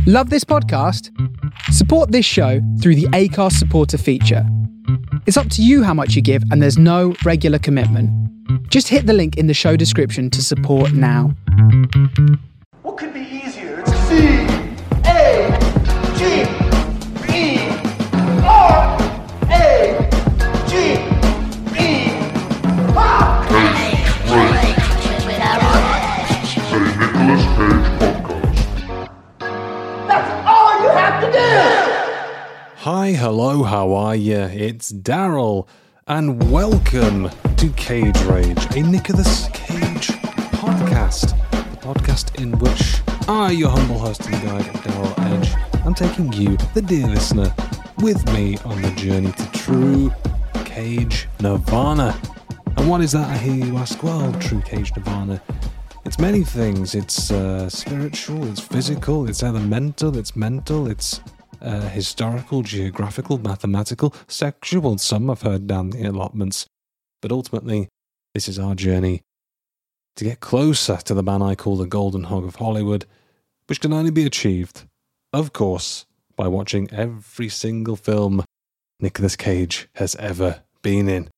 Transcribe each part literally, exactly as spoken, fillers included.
Love this podcast? Support this show through the Acast supporter feature. It's up to you how much you give, and there's no regular commitment. Just hit the link in the show description to support now. What could be easier? It's C A G E R A G E R. A Nicolas Cage podcast. That's all you have to do! Hi, hello, how are you? It's Daryl, and welcome to Cage Rage, a Nicolas Cage podcast. The podcast in which I, your humble host and guide, Daryl Edge, am taking you, the dear listener, with me on the journey to true Cage Nirvana. And what is that, I hear you ask? Well, true Cage Nirvana, it's many things. It's uh, spiritual, it's physical, it's elemental, it's mental, it's uh, historical, geographical, mathematical, sexual. Some I've heard down the allotments. But ultimately, this is our journey to get closer to the man I call the Golden Hog of Hollywood, which can only be achieved, of course, by watching every single film Nicolas Cage has ever been in.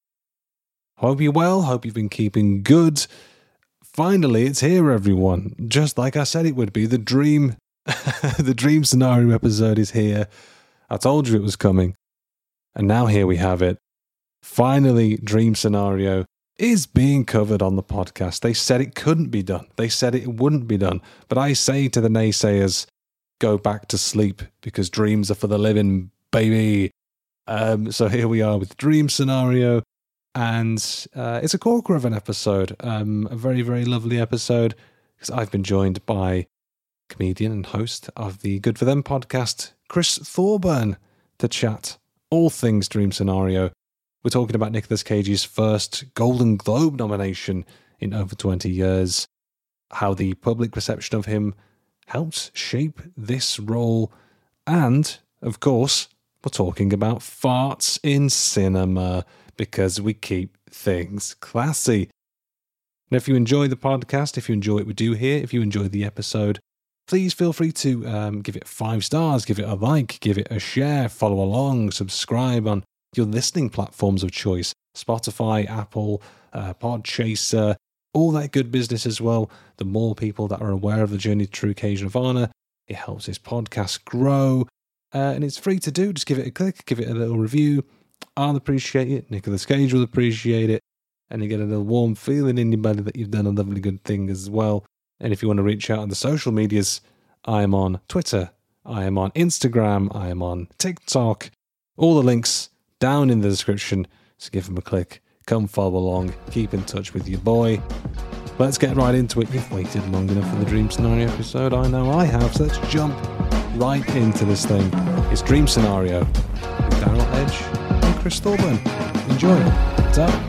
Hope you're well, hope you've been keeping good. Finally, it's here, everyone. Just like I said it would be. The dream, the dream scenario episode is here. I told you it was coming. And now here we have it. Finally, dream scenario is being covered on the podcast. They said it couldn't be done. They said it wouldn't be done. But I say to the naysayers, go back to sleep, because dreams are for the living, baby. Um, so here we are with dream scenario. And uh, it's a corker of an episode, um, a very, very lovely episode, because I've been joined by comedian and host of the Good For Them podcast, Chris Thorburn, to chat all things dream scenario. We're talking about Nicolas Cage's first Golden Globe nomination in over twenty years, how the public perception of him helped shape this role, and, of course, we're talking about farts in cinema, because we keep things classy. And if you enjoy the podcast, if you enjoy what we do here, if you enjoy the episode, please feel free to um, give it five stars, give it a like, give it a share, follow along, subscribe on your listening platforms of choice. Spotify, Apple, uh, Podchaser, all that good business as well. The more people that are aware of the journey to true Cage Nirvana, it helps this podcast grow. Uh, and it's free to do. Just give it a click, give it a little review. I'll appreciate it. Nicolas Cage will appreciate it. And you get a little warm feeling in your belly that you've done a lovely good thing as well. And if you want to reach out on the social medias, I am on Twitter, I am on Instagram, I am on TikTok. All the links down in the description. So give them a click. Come follow along. Keep in touch with your boy. Let's get right into it. You've waited long enough for the Dream Scenario episode. I know I have. So let's jump right into this thing. It's Dream Scenario with Daryl Edge and Chris Thorburn. Enjoy. What's up?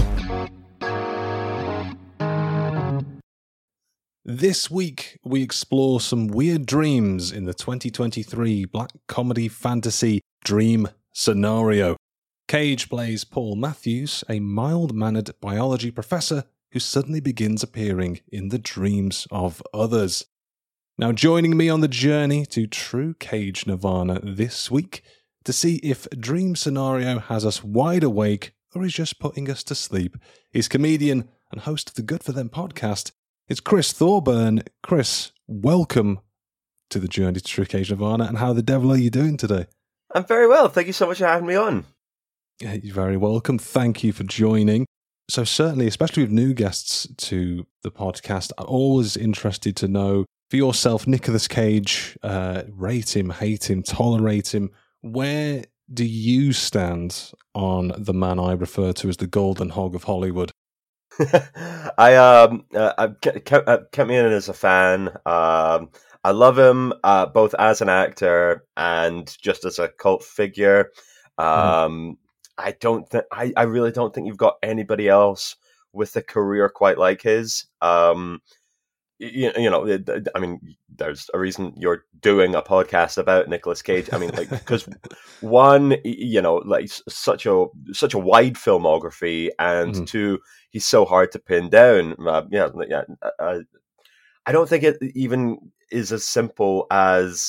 This week, we explore some weird dreams in the twenty twenty-three black comedy fantasy Dream Scenario. Cage plays Paul Matthews, a mild-mannered biology professor who suddenly begins appearing in the dreams of others. Now, joining me on the journey to true Cage Nirvana this week to see if Dream Scenario has us wide awake or is just putting us to sleep is comedian and host of the Good For Them podcast. It's Chris Thorburn. Chris, welcome to the journey to true Cage Nirvana, and how the devil are you doing today? I'm very well. Thank you so much for having me on. Yeah, you're very welcome. Thank you for joining. So certainly, especially with new guests to the podcast, I'm always interested to know, for yourself, Nicolas Cage, uh, rate him, hate him, tolerate him. Where do you stand on the man I refer to as the Golden Hog of Hollywood? I um uh, I kept, uh, kept me in as a fan. Um, I love him uh, both as an actor and just as a cult figure. Um, mm. I don't think I, I really don't think you've got anybody else with a career quite like his. Um, you, you know, I mean, there's a reason you're doing a podcast about Nicolas Cage. I mean, like, because one, you know, like such a such a wide filmography, and mm-hmm. two, he's so hard to pin down. Uh, yeah, yeah. Uh, I don't think it even is as simple as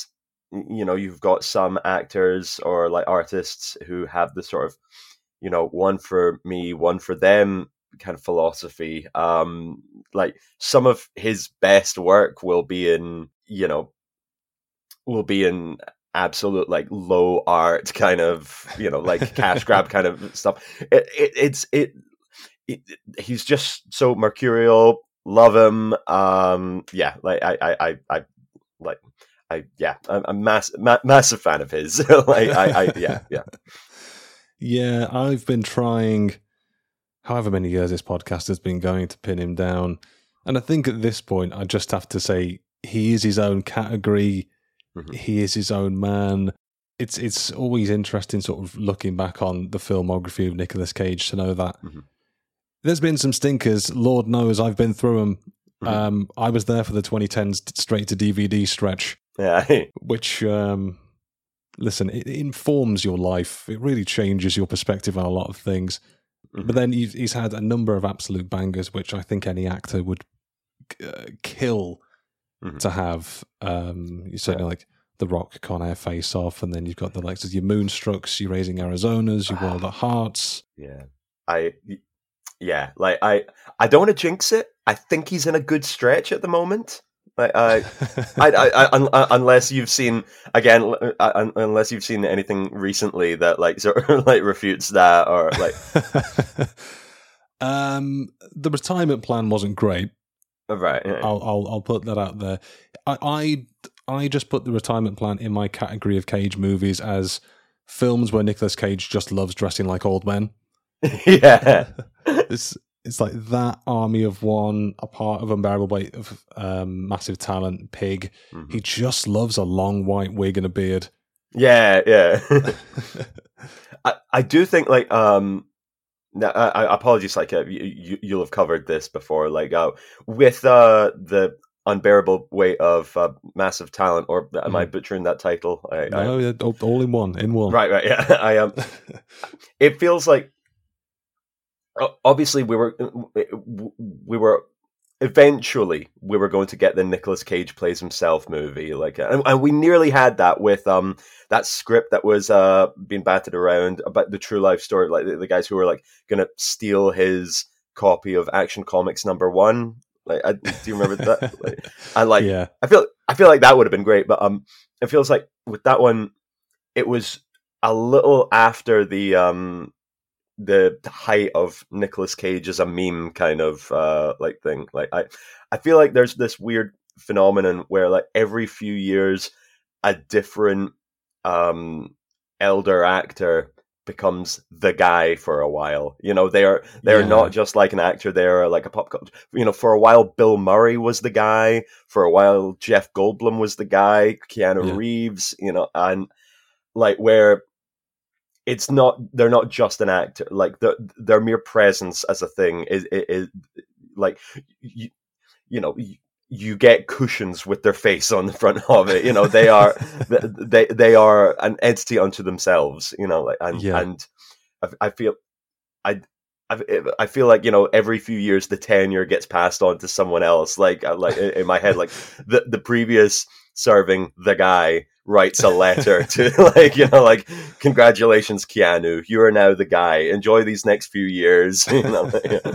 you know, you've got some actors or like artists who have the sort of, you know, one for me, one for them kind of philosophy. Um, like some of his best work will be in, you know, will be in absolute like low art kind of, you know, like cash grab kind of stuff. It, it, it's it, it. He's just so mercurial. Love him. Um, yeah, like I, I, I, I like. I, yeah, I'm a mass, ma- massive fan of his. like, I, I, yeah, yeah, yeah. I've been trying, however many years this podcast has been going, to pin him down, and I think at this point I just have to say he is his own category. Mm-hmm. He is his own man. It's it's always interesting, sort of looking back on the filmography of Nicolas Cage, to know that mm-hmm. there's been some stinkers. Lord knows I've been through them. Mm-hmm. Um, I was there for the twenty tens straight to D V D stretch. Yeah, which um, listen, it informs your life. It really changes your perspective on a lot of things. Mm-hmm. But then he's, he's had a number of absolute bangers, which I think any actor would uh, kill mm-hmm. to have. Um, you certainly yeah. like The Rock, Con Air, Face Off, and then you've got the likes of your Moonstrucks, your Raising Arizonas, your Wild at Hearts. Yeah, I, yeah, like I, I don't want to jinx it. I think he's in a good stretch at the moment. Like, uh, I, I, I, un, unless you've seen again, uh, unless you've seen anything recently that like sort of like refutes that, or like, um, the retirement plan wasn't great. Right, yeah. I'll, I'll, I'll put that out there. I, I, I just put the retirement plan in my category of Cage movies as films where Nicolas Cage just loves dressing like old men. Yeah, it's. It's like that army of one, a part of Unbearable Weight of um, Massive Talent, Pig. Mm-hmm. He just loves a long white wig and a beard. Yeah, yeah. I, I do think like um, I, I apologies, like uh, you, you'll have covered this before, like uh, with uh, the Unbearable Weight of uh, Massive Talent, or am mm-hmm. I butchering that title? I, no, I, yeah, all in one, in one. Right, right, yeah. I um, it feels like. Obviously, we were we were eventually we were going to get the Nicolas Cage plays himself movie, like, and, and we nearly had that with um that script that was uh being batted around about the true life story, like the, the guys who were like going to steal his copy of Action Comics number one. Like, I, do you remember that? Like, I like, yeah. I feel I feel like that would have been great, but um, it feels like with that one, it was a little after the um. the height of Nicolas Cage as a meme kind of uh, like thing. Like I, I feel like there's this weird phenomenon where like every few years a different um, elder actor becomes the guy for a while. You know, they're they're yeah. not just like an actor, they're like a pop culture. You know, for a while Bill Murray was the guy, for a while Jeff Goldblum was the guy, Keanu yeah. Reeves, you know, and like where it's not, they're not just an actor, like the, their mere presence as a thing is, is, is like, you, you know, you, you get cushions with their face on the front of it. You know, they are, they, they are an entity unto themselves, you know, like, and, yeah. and I, I feel, I, I, I feel like, you know, every few years the tenure gets passed on to someone else. Like, like in my head, like the, the previous serving the guy writes a letter to, like, you know, like, congratulations, Keanu, you are now the guy. Enjoy these next few years. You know? Yeah.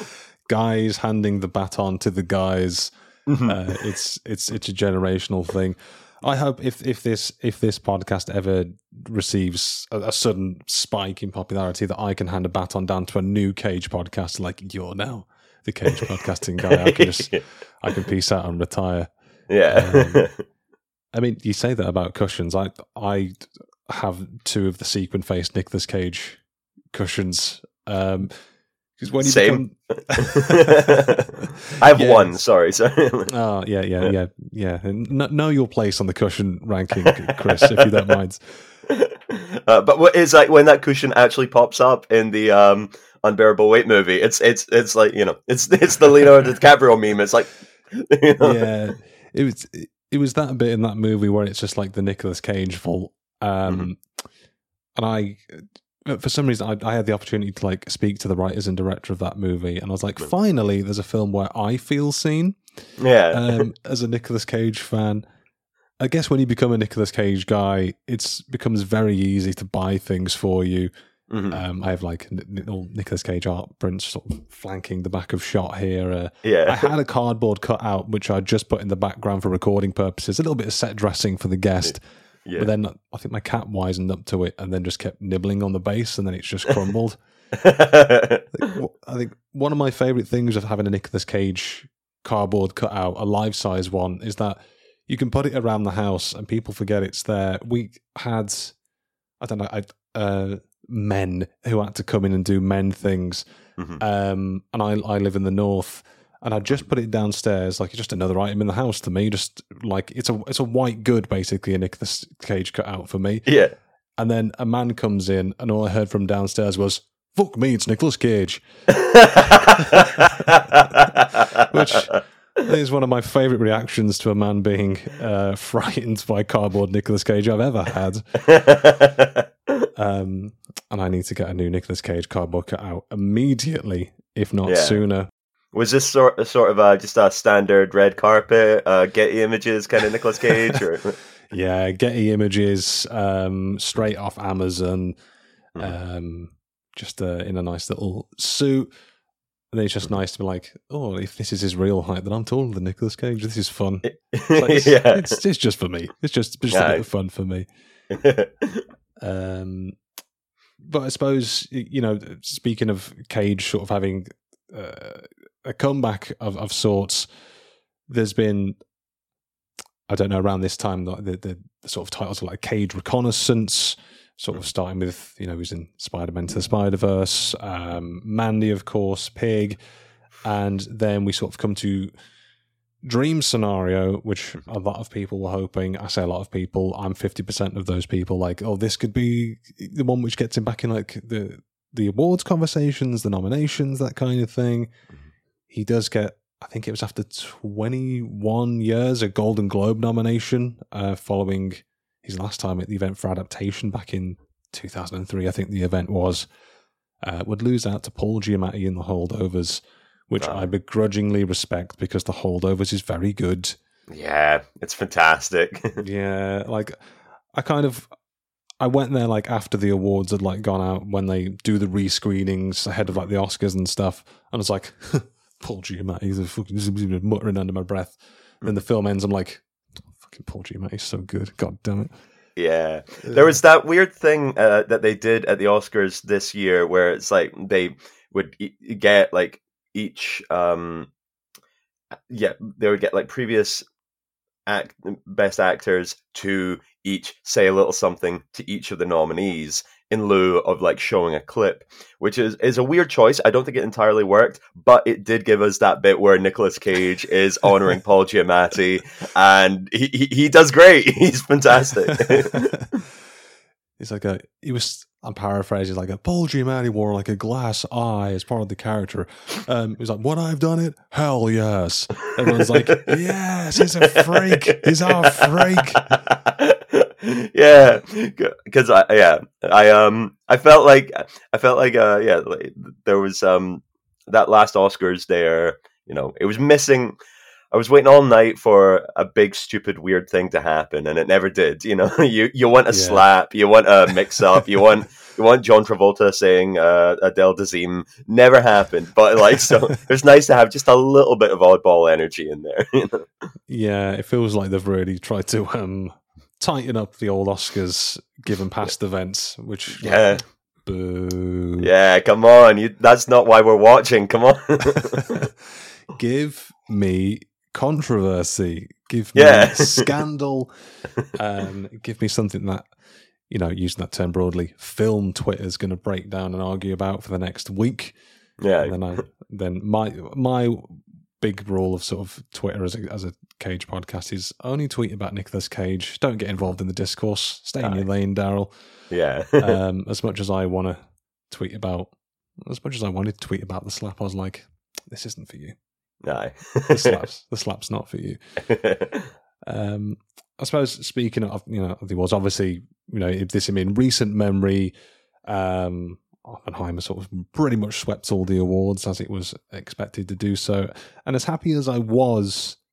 Guys handing the baton to the guys. Uh, it's it's it's a generational thing. I hope if if this if this podcast ever receives a, a sudden spike in popularity, that I can hand a baton down to a new Cage podcast. Like, you're now the Cage podcasting guy. I can just I can peace out and retire. Yeah. Um, I mean, you say that about cushions. I I have two of the sequin faced Nicolas Cage cushions. Um, because when you Same. become... I have yeah. one. Sorry, sorry. Oh yeah, yeah, yeah, yeah. Know, know your place on the cushion ranking, Chris, if you don't mind. Uh, but what is like when that cushion actually pops up in the um, Unbearable Weight movie? It's it's it's like, you know, it's it's the Leonardo DiCaprio meme. It's like, you know? Yeah, it was it was that bit in that movie where it's just like the Nicolas Cage fault, um, mm-hmm. and I. For some reason, I, I had the opportunity to like speak to the writers and director of that movie, and I was like, finally, there's a film where I feel seen. Yeah. Um, as a Nicolas Cage fan, I guess when you become a Nicolas Cage guy, it becomes very easy to buy things for you. Mm-hmm. Um, I have like little Nicolas Cage art prints sort of flanking the back of shot here. Uh, yeah. I had a cardboard cutout, which I just put in the background for recording purposes, a little bit of set dressing for the guest. Yeah. But then I think my cat wisened up to it and then just kept nibbling on the base, and then it's just crumbled. I think one of my favourite things of having a Nicolas Cage cardboard cutout, a life-size one, is that you can put it around the house and people forget it's there. We had, I don't know, I, uh, men who had to come in and do men things. Mm-hmm. Um, and I, I live in the north, and I just put it downstairs, like it's just another item in the house to me. Just like it's a it's a white good, basically, a Nicolas Cage cutout for me. Yeah. And then a man comes in, and all I heard from downstairs was, "Fuck me, it's Nicolas Cage," which is one of my favourite reactions to a man being uh, frightened by cardboard Nicolas Cage I've ever had. Um, and I need to get a new Nicolas Cage cardboard cutout immediately, if not yeah. sooner. Was this sort of, sort of uh, just a standard red carpet, uh, Getty Images kind of Nicolas Cage? Or? Yeah, Getty Images, um, straight off Amazon, mm. um, just uh, in a nice little suit. And then it's just nice to be like, oh, if this is his real height, then I'm taller than Nicolas Cage. This is fun. It's, like, it's, yeah. it's, it's just for me. It's just, just yeah. a bit of fun for me. um, but I suppose, you know, speaking of Cage sort of having uh, a comeback of, of sorts, there's been, I don't know, around this time, the, the, the sort of titles are like Cage Reconnaissance, sort of starting with, you know, he was in Spider-Man to the Spider-Verse, um, Mandy, of course, Pig, and then we sort of come to Dream Scenario, which a lot of people were hoping. I say a lot of people, I'm fifty percent of those people, like, oh, this could be the one which gets him back in like the, the awards conversations, the nominations, that kind of thing. He does get, I think it was after twenty-one years, a Golden Globe nomination, uh, following his last time at the event for adaptation back in two thousand three, I think the event was. Uh, would lose out to Paul Giamatti in The Holdovers, which oh. I begrudgingly respect because The Holdovers is very good. Yeah, it's fantastic. Yeah, like I kind of I went there like after the awards had like gone out, when they do the re-screenings ahead of like the Oscars and stuff, and I was like, Paul Giamatti's a fucking muttering under my breath. And then the film ends, I'm like, fucking Paul Giamatti's so good. God damn it. Yeah. There was that weird thing uh, that they did at the Oscars this year where it's like they would e- get like each um yeah, they would get like previous act best actors to each say a little something to each of the nominees in lieu of like showing a clip, which is, is a weird choice. I don't think it entirely worked, but it did give us that bit where Nicolas Cage is honoring Paul Giamatti, and he, he he does great. He's fantastic. He's like a he was. I'm paraphrasing, like a Paul Giamatti wore like a glass eye as part of the character. Um, he's like, "Would I have done it? Hell yes!" Everyone's like, "Yes, he's a freak. He's our freak." Yeah, because I yeah I um I felt like I felt like uh yeah like, there was um that last Oscars there, you know, it was missing. I was waiting all night for a big, stupid, weird thing to happen, and it never did. You know, you you want a yeah. slap, you want a mix-up, you want you want John Travolta saying uh, Adele Dazeem. Never happened, but like, so it was nice to have just a little bit of oddball energy in there. You know? Yeah, it feels like they've really tried to um, tighten up the old Oscars, given past yeah. events. Which yeah, like, boo. Yeah, come on, you, that's not why we're watching. Come on, give me controversy, give me yeah. scandal, um, give me something that, you know, using that term broadly, film Twitter's going to break down and argue about for the next week. Yeah, and then I, then my my big rule of sort of Twitter as a, as a Cage podcast is only tweet about Nicolas Cage. Don't get involved in the discourse. Stay in your lane, Daryl. Yeah. um, as much as I want to tweet about, as much as I wanted to tweet about the slap, I was like, this isn't for you. No, the slap's the slap's not for you. Um, I suppose speaking of, you know, there was obviously, you know, if this in recent memory, um, Oppenheimer sort of pretty much swept all the awards as it was expected to do so. And as happy as I was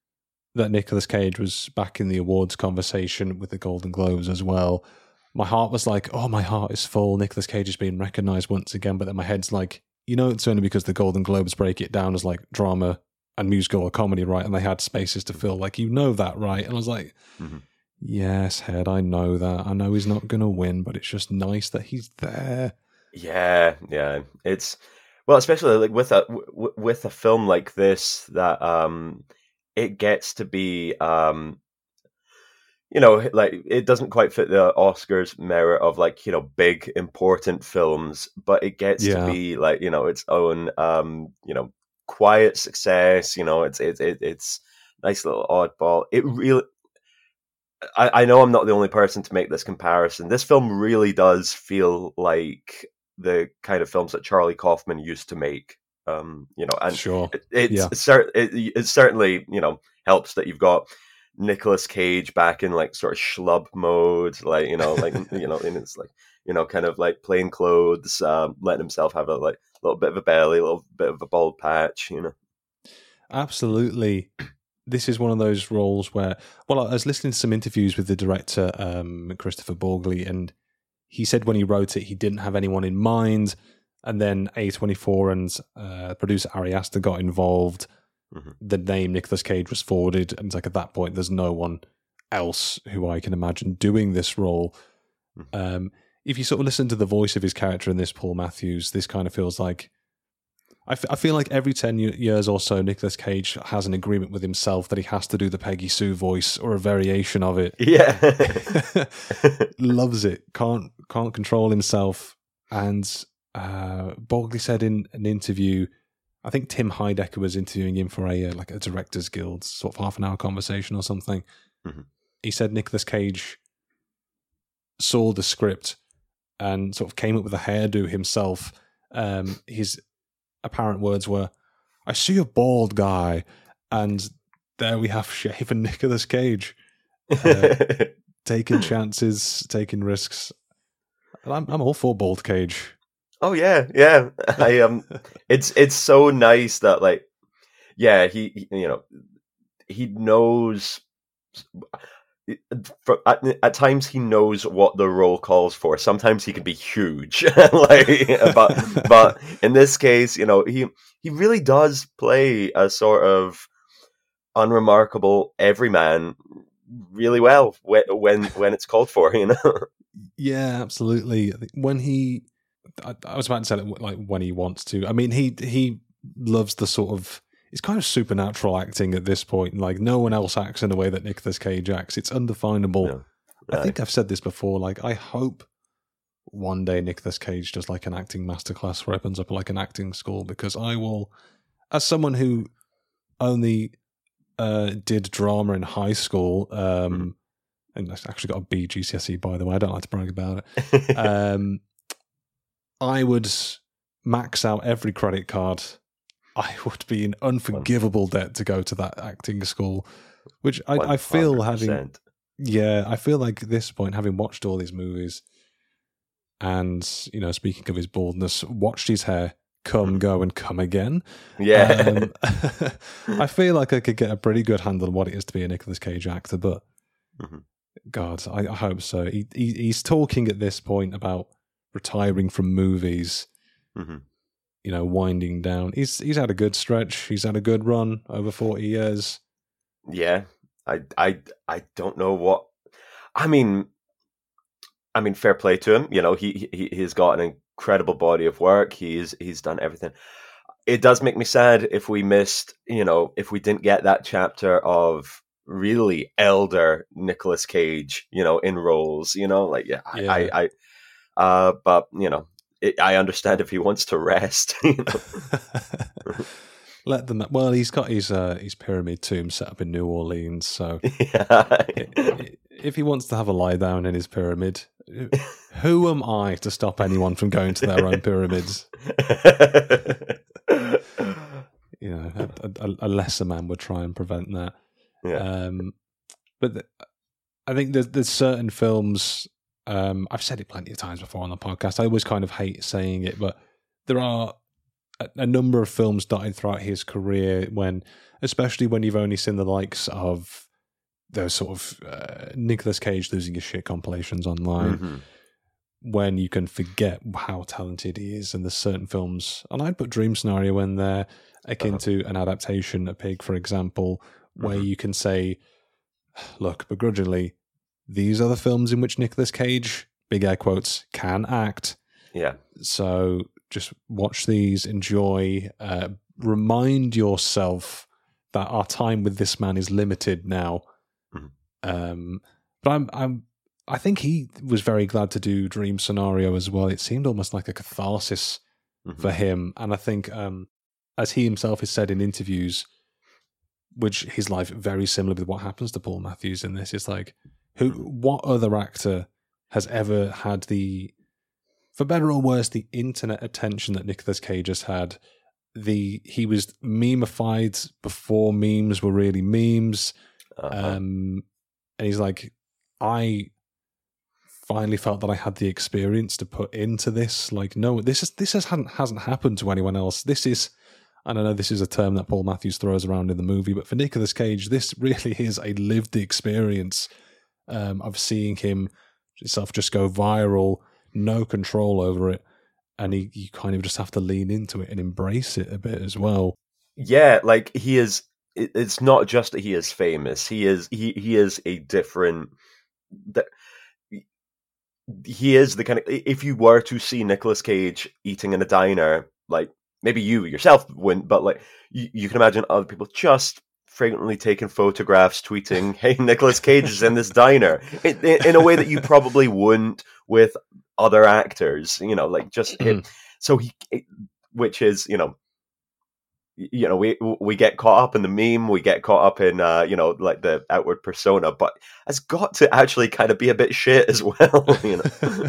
that Nicolas Cage was back in the awards conversation with the Golden Globes as well, my heart was like, oh, my heart is full. Nicolas Cage is being recognised once again. But then my head's like, you know, it's only because the Golden Globes break it down as like drama and musical or comedy, right? And they had spaces to fill. Like, you know that, right? And I was like, mm-hmm. yes, Head, I know that. I know he's not going to win, but it's just nice that he's there. Yeah, yeah. It's, well, especially like with a, w- with a film like this that um, it gets to be... Um, you know, like it doesn't quite fit the Oscars merit of like, you know, big important films, but it gets yeah. to be like, you know, its own, um, you know, quiet success. You know, it's it's it, it's nice little oddball. It really, I, I know I'm not the only person to make this comparison. This film really does feel like the kind of films that Charlie Kaufman used to make. Um, you know, and sure. it, it's yeah. cert- it, it certainly, you know, helps that you've got Nicolas Cage back in like sort of schlub mode, like, you know, like, you know, and it's like, you know, kind of like plain clothes, um, letting himself have a like little bit of a belly, a little bit of a bald patch, you know. Absolutely. This is one of those roles where, well, I was listening to some interviews with the director, um, Christopher Borgli, and he said when he wrote it, he didn't have anyone in mind. And then A twenty-four and uh, producer Ari Aster got involved. Mm-hmm. The name Nicolas Cage was forwarded, and it's like at that point, there's no one else who I can imagine doing this role. Mm-hmm. Um, if you sort of listen to the voice of his character in this, Paul Matthews, this kind of feels like, I, f- I feel like every ten years or so, Nicolas Cage has an agreement with himself that he has to do the Peggy Sue voice or a variation of it. Yeah. Loves it. Can't can't control himself. And uh, Borgli said in an interview, I think Tim Heidecker was interviewing him for a uh, like a Directors Guild sort of half an hour conversation or something. Mm-hmm. He said Nicolas Cage saw the script and sort of came up with a hairdo himself. Um, his apparent words were, "I see a bald guy," and there we have shaven Nicolas Cage, uh, taking chances, taking risks. And I'm I'm all for bald Cage. Oh yeah, yeah. I um, it's it's so nice that like, yeah, he, he you know, he knows. For, at, at times he knows what the role calls for. Sometimes he can be huge, like, but but in this case, you know, he he really does play a sort of unremarkable everyman really well when when when it's called for, you know. Yeah, absolutely. When he. I, I was about to say it, like when he wants to. I mean, he he loves the sort of, it's kind of supernatural acting at this point. Like no one else acts in the way that Nicolas Cage acts. It's undefinable. No, right. I think I've said this before. Like I hope one day Nicolas Cage does like an acting masterclass where opens up like an acting school, because I will, as someone who only uh, did drama in high school, um, mm. and I actually got a B G C S E, by the way. I don't like to brag about it. um, I would max out every credit card. I would be in unforgivable debt to go to that acting school, which I, I feel having, yeah, I feel like at this point, having watched all these movies and, you know, speaking of his baldness, watched his hair come, go, and come again. Yeah. Um, I feel like I could get a pretty good handle on what it is to be a Nicolas Cage actor, but mm-hmm. God, I, I hope so. He, he He's talking at this point about retiring from movies, mm-hmm. you know, winding down. He's he's had a good stretch. He's had a good run over forty years. Yeah, I I I don't know what. I mean, I mean, fair play to him. You know, he he he's got an incredible body of work. He's he's done everything. It does make me sad if we missed, you know, if we didn't get that chapter of really elder Nicolas Cage, you know, in roles. You know, like yeah, yeah. I. I, I Uh, but you know, it, I understand if he wants to rest. You know? Let them. Well, he's got his uh, his pyramid tomb set up in New Orleans, so yeah. if he wants to have a lie down in his pyramid, who am I to stop anyone from going to their own pyramids? You know, a, a, a lesser man would try and prevent that. Yeah. Um, but the, I think there's there's certain films. Um, I've said it plenty of times before on the podcast. I always kind of hate saying it, but there are a, a number of films dotted throughout his career, when, especially when you've only seen the likes of those sort of uh, Nicolas Cage losing his shit compilations online, Mm-hmm. when you can forget how talented he is. And there's certain films, and I'd put Dream Scenario when they're akin Uh-huh. to an adaptation, A Pig, for example, where Mhm. you can say, look, begrudgingly, these are the films in which Nicolas Cage, big air quotes, can act. Yeah. So just watch these, enjoy, uh, remind yourself that our time with this man is limited now. Mhm. Um, but I'm, I'm, I think he was very glad to do Dream Scenario as well. It seemed almost like a catharsis Mhm. for him, and I think, um, as he himself has said in interviews, which his life very similar with what happens to Paul Matthews in this. It's like, who, what other actor has ever had the, for better or worse, the internet attention that Nicolas Cage has had? The he was memeified before memes were really memes, Uh-huh. um, and he's like, I finally felt that I had the experience to put into this. Like, no, this is this has, hasn't hasn't happened to anyone else. This is. And I know this is a term that Paul Matthews throws around in the movie, but for Nicolas Cage, this really is a lived experience um, of seeing him himself just go viral, no control over it, and he, you kind of just have to lean into it and embrace it a bit as well. Yeah, like he is. it- It's not just that he is famous. He is. He he is a different. th- He is the kind of. If you were to see Nicolas Cage eating in a diner, like. Maybe you yourself wouldn't, but like you, you can imagine other people just frequently taking photographs, tweeting, "Hey, Nicolas Cage is in this diner," in, in, in a way that you probably wouldn't with other actors. You know, like just hit. So he, it, which is you know, y- you know, we we get caught up in the meme, we get caught up in uh, you know, like the outward persona, but has got to actually kind of be a bit shit as well. You know.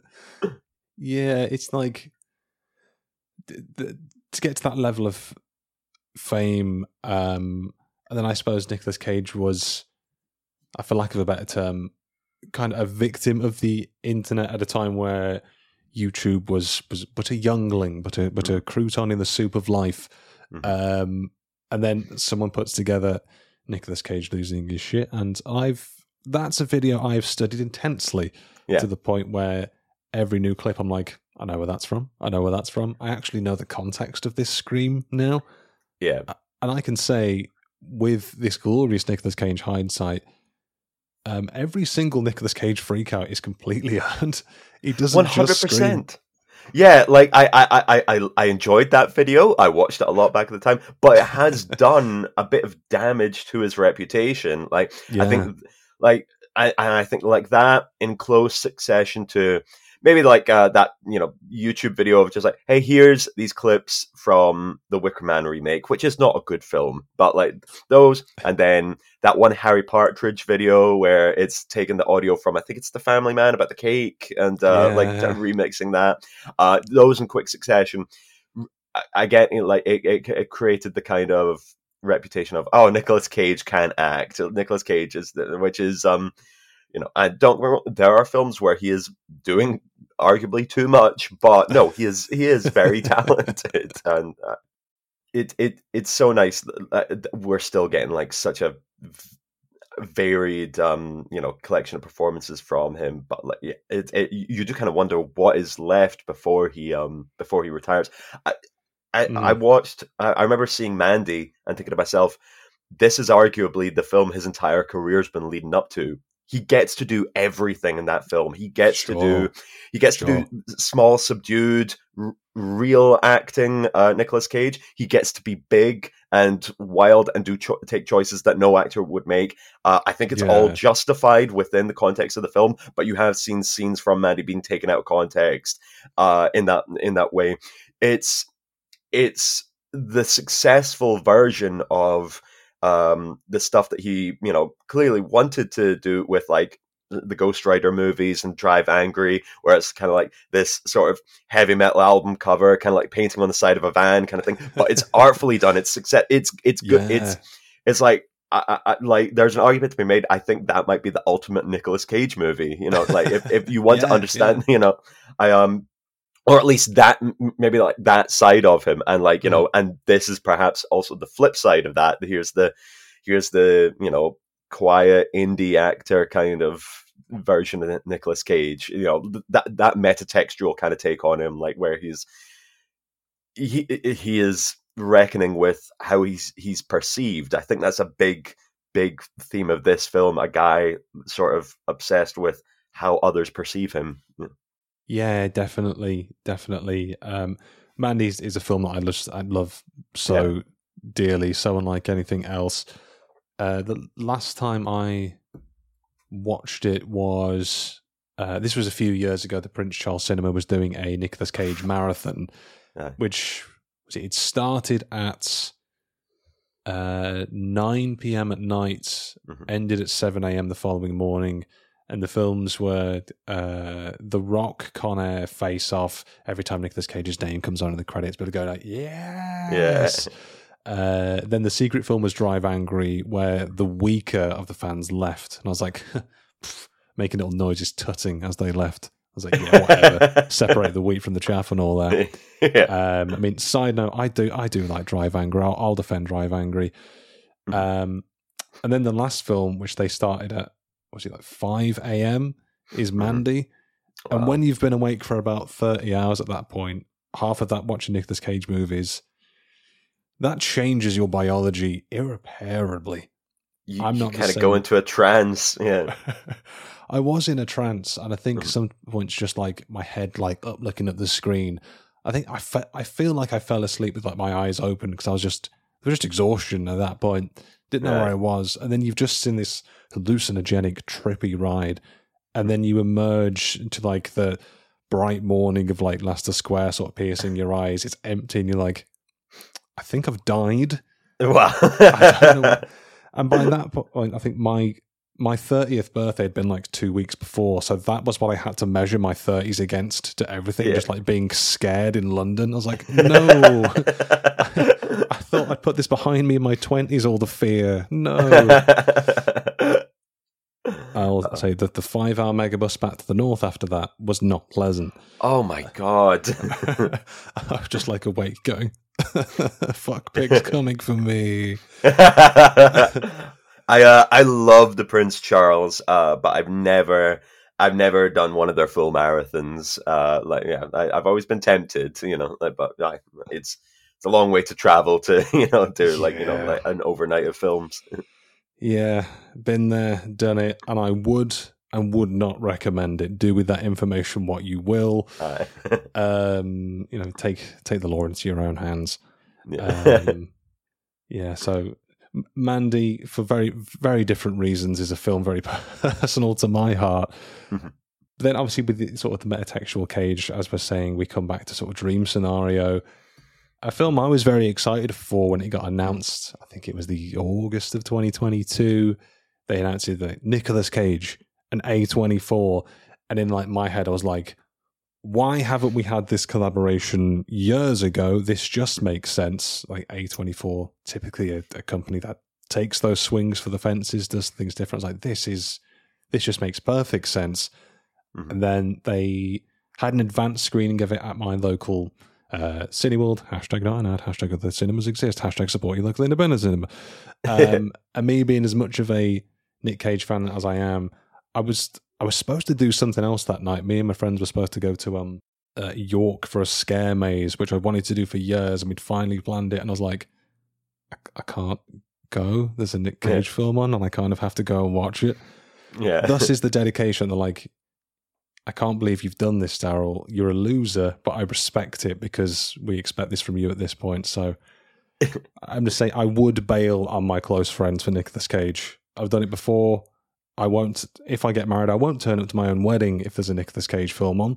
Yeah, it's like th- th- to get to that level of fame, um, and then I suppose Nicolas Cage was, uh, for lack of a better term, kind of a victim of the internet at a time where YouTube was, was but a youngling, but a but a crouton in the soup of life. Mhm. Um, and then someone puts together Nicolas Cage losing his shit, and I've that's a video I've studied intensely Yeah. to the point where every new clip I'm like, I know where that's from. I know where that's from. I actually know the context of this scream now. Yeah. And I can say, with this glorious Nicolas Cage hindsight, um, every single Nicolas Cage freakout is completely earned. He doesn't One hundred just scream. percent. Yeah, like I, I, I, I, I enjoyed that video. I watched it a lot back at the time, but it has done a bit of damage to his reputation. Like Yeah. I think, like I, I think like that in close succession to maybe like uh, that you know YouTube video of just like, hey, here's these clips from the Wicker Man remake, which is not a good film, but like those, and then that one Harry Partridge video where it's taking the audio from, I think it's The Family Man about the cake, and uh, Yeah. like remixing that. Uh, those in quick succession. I, I get it, like it, it, it created the kind of reputation of, oh, Nicolas Cage can act. Nicolas Cage is, the, which is um. You know, I don't. get me wrong, there are films where he is doing arguably too much, but no, he is he is very talented, and uh, it it it's so nice that we're still getting like such a varied, um, you know, collection of performances from him. But like, yeah, it, it you do kind of wonder what is left before he um before he retires. I I, Mm. I watched. I, I remember seeing Mandy and thinking to myself, this is arguably the film his entire career's been leading up to. He gets to do everything in that film. He gets Sure. to do, he gets Sure. to do small, subdued, r- real acting. Uh, Nicolas Cage. He gets to be big and wild and do cho- take choices that no actor would make. Uh, I think it's all Yeah. justified within the context of the film. But you have seen scenes from Mandy being taken out of context uh, in that in that way. It's it's the successful version of um, the stuff that he, you know, clearly wanted to do with like the Ghost Rider movies and Drive Angry, where it's kind of like this sort of heavy metal album cover, kind of like painting on the side of a van kind of thing. But it's artfully done. It's success. It's it's good. Yeah. It's it's like. I, I, like there's an argument to be made. I think that might be the ultimate Nicolas Cage movie. You know, like if, if you want Yeah, to understand, you know, I um or at least that maybe like that side of him, and like you know, and this is perhaps also the flip side of that. Here's the here's the you know quiet indie actor kind of version of Nicolas Cage. You know that that metatextual kind of take on him, like where he's he he is reckoning with how he's he's perceived. I think that's a big big theme of this film. A guy sort of obsessed with how others perceive him. Yeah, definitely, definitely. Um, Mandy is, is a film that I love, I love so yeah. dearly, so unlike anything else. Uh, the last time I watched it was uh, this was a few years ago. The Prince Charles Cinema was doing a Nicolas Cage marathon, yeah. which was it started at uh, nine p.m. at night, mm-hmm. ended at seven a.m. the following morning. And the films were uh, The Rock, Con Air, Face Off. Every time Nicolas Cage's name comes on in the credits, but go like, yes. Yeah. Uh, then the secret film was Drive Angry, where the weaker of the fans left. And I was like, making little noises, tutting as they left. I was like, yeah, whatever. Separate the wheat from the chaff and all that. Yeah. Um, I mean, side note, I do I do like Drive Angry. I'll, I'll defend Drive Angry. Um, and then the last film, which they started at, was it like five a.m. is Mandy. Wow. And when you've been awake for about thirty hours at that point, half of that watching Nicolas Cage movies, that changes your biology irreparably. You, I'm not you kind of go into a trance. Yeah. I was in a trance, and I think some points just like my head like up looking at the screen. I think I, fe- I feel like I fell asleep with like my eyes open because I was just there was just exhaustion at that point. Didn't know yeah. where I was. And then you've just seen this hallucinogenic, trippy ride. And then you emerge into like the bright morning of like Leicester Square sort of piercing your eyes. It's empty and you're like, I think I've died. Wow. I don't know what, and by that point, I think my my thirtieth birthday had been like two weeks before. So that was what I had to measure my thirties against to everything. Yeah. Just like being scared in London. I was like, no. I thought I'd put this behind me in my twenties, all the fear. No. I'll say that the five-hour megabus back to the north after that was not pleasant. Oh, my God. I was just like awake going, fuck, pig's coming for me. I uh, I love the Prince Charles, uh, but I've never... I've never done one of their full marathons. Uh, like, yeah, I, I've always been tempted, you know, like, but I, it's it's a long way to travel to, you know, do like, yeah. you know, like an overnight of films. Yeah, been there, done it, and I would and would not recommend it. Do with that information what you will. Uh, um, you know, take take the law into your own hands. Yeah. Um, yeah. So, Mandy, for very very different reasons, is a film very personal to my heart. Mm-hmm. But then, obviously, with the, sort of the metatextual Cage, as we're saying, we come back to sort of dream scenario. A film I was very excited for when it got announced. I think it was the August of twenty twenty-two. They announced it that Nicolas Cage and A twenty-four, and in like my head, I was like, "Why haven't we had this collaboration years ago? This just makes sense." Like A twenty-four, typically a, a company that takes those swings for the fences, does things different. It's like this is this just makes perfect sense. Mm-hmm. And then they had an advanced screening of it at my local. Uh, Cineworld, hashtag not an ad, hashtag other cinemas exist, hashtag support your local independent cinema. Um, and me being as much of a Nick Cage fan as I am, I was I was supposed to do something else that night. Me and my friends were supposed to go to um uh, York for a scare maze, which I wanted to do for years, and we'd finally planned it, and I was like, I, I can't go. There's a Nick Cage yeah. film on, and I kind of have to go and watch it. Yeah. Thus is the dedication. They're like, I can't believe you've done this, Daryl. You're a loser, but I respect it because we expect this from you at this point. So I'm just saying I would bail on my close friends for Nicolas Cage. I've done it before. I won't, if I get married, I won't turn up to my own wedding if there's a Nicolas Cage film on.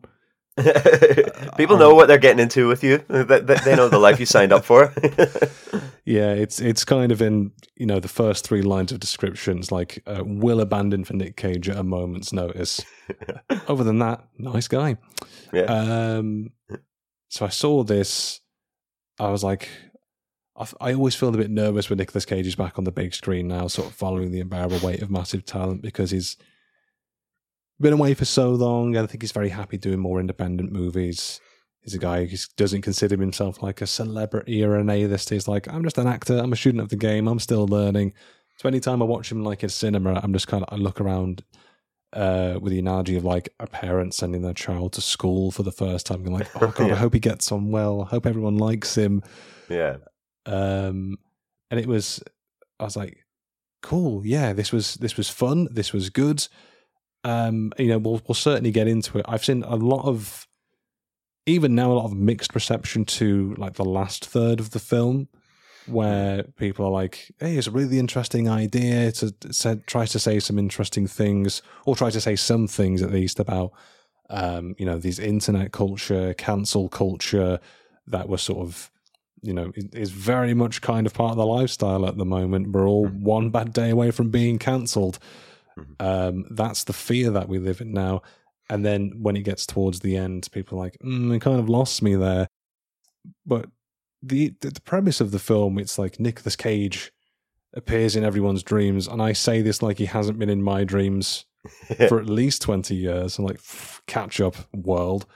People know what they're getting into with you. They, they know the life you signed up for. Yeah, it's it's kind of in, you know, the first three lines of descriptions, like, uh, will abandon for Nick Cage at a moment's notice. Other than that, nice guy. Yeah. Um, so I saw this. I was like, I, I always feel a bit nervous when Nicolas Cage is back on the big screen now, sort of following the unbearable weight of massive talent, because he's been away for so long, and I think he's very happy doing more independent movies. he's a guy who doesn't consider himself like a celebrity or an A-list. He's like, I'm just an actor. I'm a student of the game. I'm still learning. So anytime I watch him like in cinema, I'm just kind of I look around uh, with the analogy of like a parent sending their child to school for the first time, going like, oh god, Yeah. I hope he gets on well. I hope everyone likes him. Yeah. Um, and it was, I was like, cool, yeah, this was this was fun. This was good. Um, you know, we'll we'll certainly get into it. I've seen a lot of, even now, a lot of mixed reception to like the last third of the film, where people are like, "Hey, it's a really interesting idea." To say, try to say some interesting things, or try to say some things at least about, um, you know, these internet culture, cancel culture that was sort of, you know, is very much kind of part of the lifestyle at the moment. We're all one bad day away from being cancelled. Um, that's the fear that we live in now. And then when it gets towards the end, people are like, mm, it kind of lost me there. But the the premise of the film, it's like Nicolas Cage appears in everyone's dreams. And I say this like he hasn't been in my dreams for at least twenty years. I'm like, catch up, world.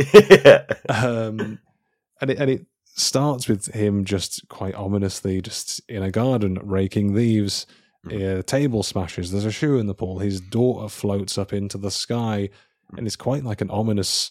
um, and it, and it starts with him just quite ominously just in a garden raking leaves. A table smashes. There's a shoe in the pool. His daughter floats up into the sky, and it's quite like an ominous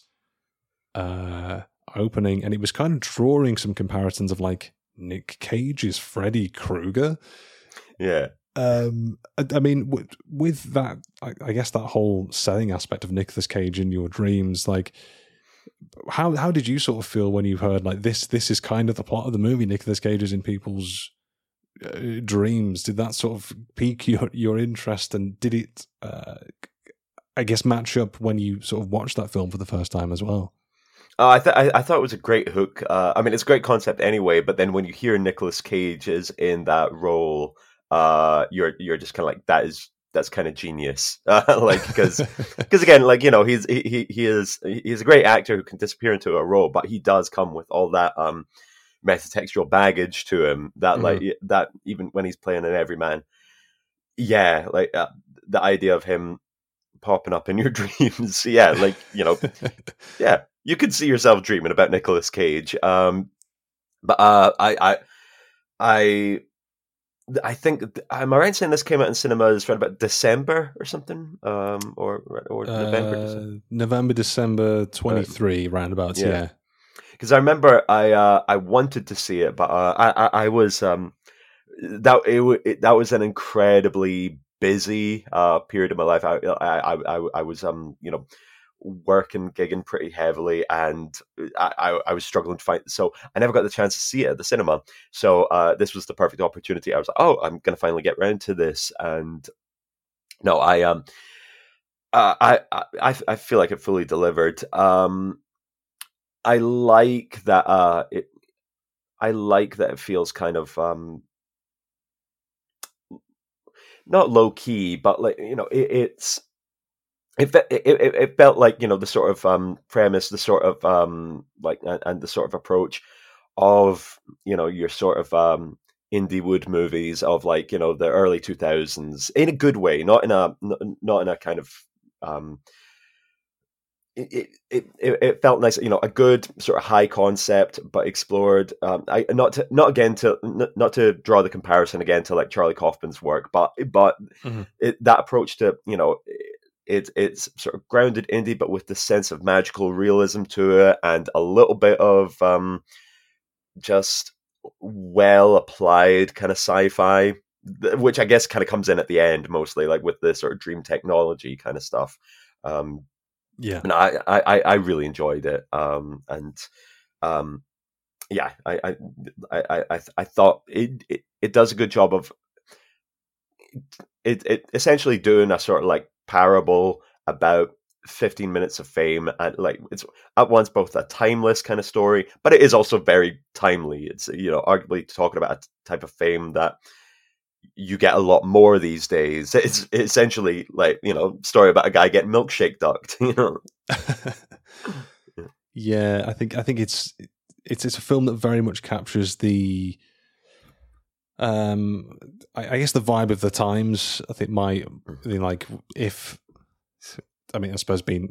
uh, opening. And it was kind of drawing some comparisons of like Nick Cage's Freddy Krueger. Yeah. Um, I, I mean, with, with that, I, I guess that whole selling aspect of Nicolas Cage in your dreams, like, how how did you sort of feel when you heard like this? This is kind of the plot of the movie. Nicolas Cage is in people's Uh, dreams. Did that sort of pique your your interest, and did it uh, I guess match up when you sort of watched that film for the first time as well? Uh, I, th- I I thought it was a great hook. Uh, I mean, it's a great concept anyway. But then when you hear Nicolas Cage is in that role, uh, you're you're just kind of like, that is that's kind of genius. Uh, like because because again, like, you know, he's he he he is he's a great actor who can disappear into a role, but he does come with all that um. metatextual baggage to him that like mm-hmm. that even when he's playing an everyman, yeah, like uh, the idea of him popping up in your dreams, yeah, like, you know, yeah, you could see yourself dreaming about Nicolas Cage. Um, but uh, I I I I think am I right in saying this came out in cinemas around about December or something, um, or or uh, November, December? November, December twenty-three, uh, roundabouts, yeah. yeah. Because I remember I uh, I wanted to see it, but uh, I, I I was um that it, it that was an incredibly busy uh period of my life. I I I, I was um you know working, gigging pretty heavily, and I, I I was struggling to find, so I never got the chance to see it at the cinema. So uh, this was the perfect opportunity. I was like, oh, I'm gonna finally get around to this, and no, I um uh, I I I feel like it fully delivered. Um. I like that. Uh, it. I like that it feels kind of um, not low key, but like, you know, it, it's it, it it it felt like, you know, the sort of um, premise, the sort of um, like and, and the sort of approach of, you know, your sort of um, indie wood movies of, like, you know, the early two thousands in a good way, not in a not in a kind of um, It, it it it felt nice, you know, a good sort of high concept, but explored. Um, I not to, not again to not to draw the comparison again to like Charlie Kaufman's work, but but mm-hmm. it, that approach to, you know, it it's sort of grounded indie, but with the sense of magical realism to it, and a little bit of um, just well applied kind of sci-fi, which I guess kind of comes in at the end mostly, like with the sort of dream technology kind of stuff. Um, Yeah, and I, I, I really enjoyed it, um, and um, yeah, I, I, I, I, I thought it, it, it does a good job of it, it essentially doing a sort of like parable about fifteen minutes of fame, and like it's at once both a timeless kind of story, but it is also very timely. It's, you know, arguably talking about a type of fame that you get a lot more these days. It's essentially like, you know, story about a guy getting milkshake ducked, you know. Yeah, I think I think it's it's it's a film that very much captures the um I, I guess the vibe of the times. I think my, you know, like if I mean I suppose being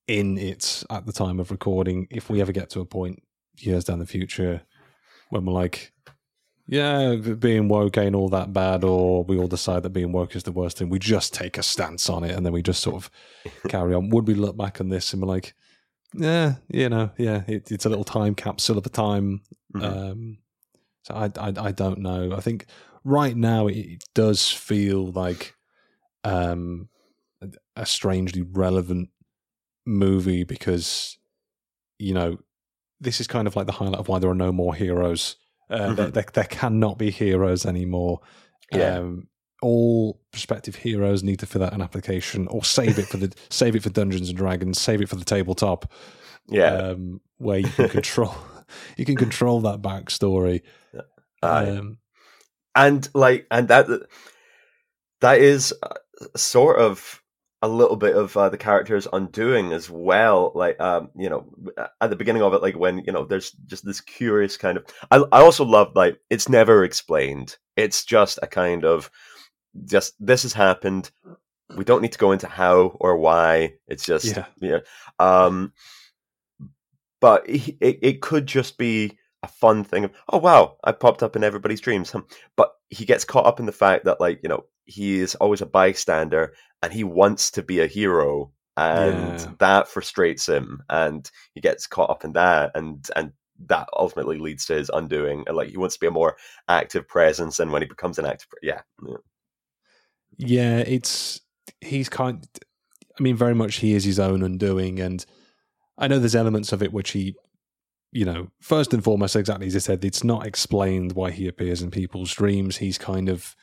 in it at the time of recording. If we ever get to a point years down the future when we're like, yeah, being woke ain't all that bad, or we all decide that being woke is the worst thing, we just take a stance on it and then we just sort of carry on. Would we look back on this and we're like, yeah, you know, yeah, it, it's a little time capsule of a time. Mm-hmm. Um, so I, I, I don't know. I think right now it does feel like um, a strangely relevant movie because, you know, this is kind of like the highlight of why there are no more heroes. Uh, mm-hmm. there, there, there cannot be heroes anymore. Yeah. Um, all prospective heroes need to fill out an application or save it for the save it for Dungeons and Dragons, save it for the tabletop. Yeah, um, where you can control you can control that backstory. Um, and like, and that that is sort of a little bit of uh, the character's undoing as well. Like, um, you know, at the beginning of it, like when, you know, there's just this curious kind of, I, I also love, like, it's never explained. It's just a kind of, just, this has happened. We don't need to go into how or why. It's just, yeah. You know, um, but it, it could just be a fun thing of, oh, wow, I popped up in everybody's dreams. But he gets caught up in the fact that, like, you know, he is always a bystander and he wants to be a hero, and yeah. that frustrates him, and he gets caught up in that, and and that ultimately leads to his undoing. And like, he wants to be a more active presence, and when he becomes an active, yeah, yeah, yeah it's he's kind. I mean, very much he is his own undoing, and I know there's elements of it which he, you know, first and foremost, exactly as I said, it's not explained why he appears in people's dreams. He's kind of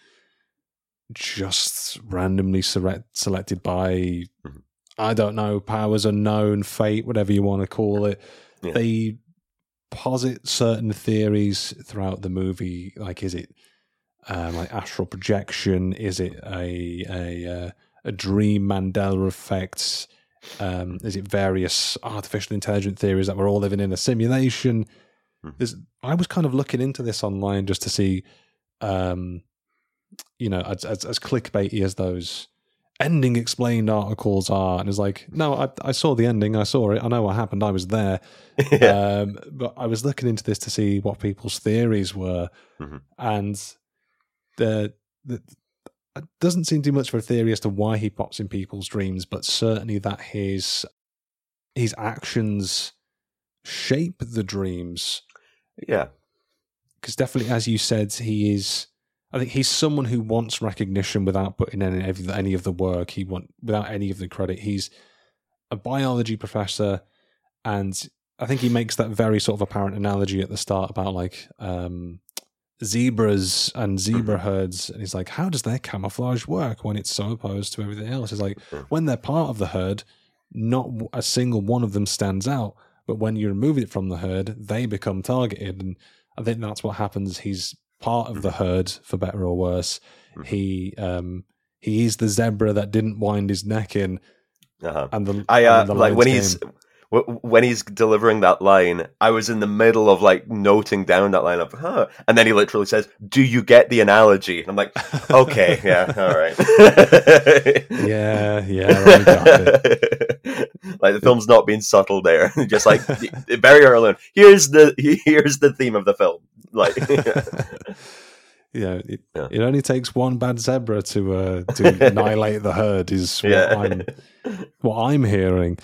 just randomly select, selected by, mm-hmm. I don't know, powers unknown, fate, whatever you want to call it. Yeah. They posit certain theories throughout the movie, like, is it um, like astral projection? Is it a a uh, a dream Mandela effect? Um, is it various artificial intelligence theories that we're all living in a simulation? Mm-hmm. There's, I was kind of looking into this online just to see, um, you know, as, as, as clickbaity as those ending explained articles are, and it's like, no, I, I saw the ending, I saw it, I know what happened, I was there. Yeah. Um, but I was looking into this to see what people's theories were, mm-hmm. and the the. It doesn't seem too much of a theory as to why he pops in people's dreams, but certainly that his his actions shape the dreams. Yeah. Because definitely, as you said, he is, I think he's someone who wants recognition without putting in any, any of the work. He want without any of the credit. He's a biology professor, and I think he makes that very sort of apparent analogy at the start about, like, um, zebras and zebra herds, and he's like, how does their camouflage work when it's so opposed to everything else? It's like, when they're part of the herd, not a single one of them stands out, but when you remove it from the herd, they become targeted. And I think that's what happens. He's part of the herd, for better or worse. He um he is the zebra that didn't wind his neck in, uh-huh. and the I uh, and the like when came. he's when he's delivering that line, I was in the middle of, like, noting down that line of, huh, and then he literally says, do you get the analogy? And I'm like, okay, yeah, all right. yeah, yeah, I got it. Like, the film's not being subtle there. Just like, very early on, here's the here's the theme of the film. Like, yeah, it, yeah. it only takes one bad zebra to uh, to annihilate the herd, is what yeah. I'm what I'm hearing.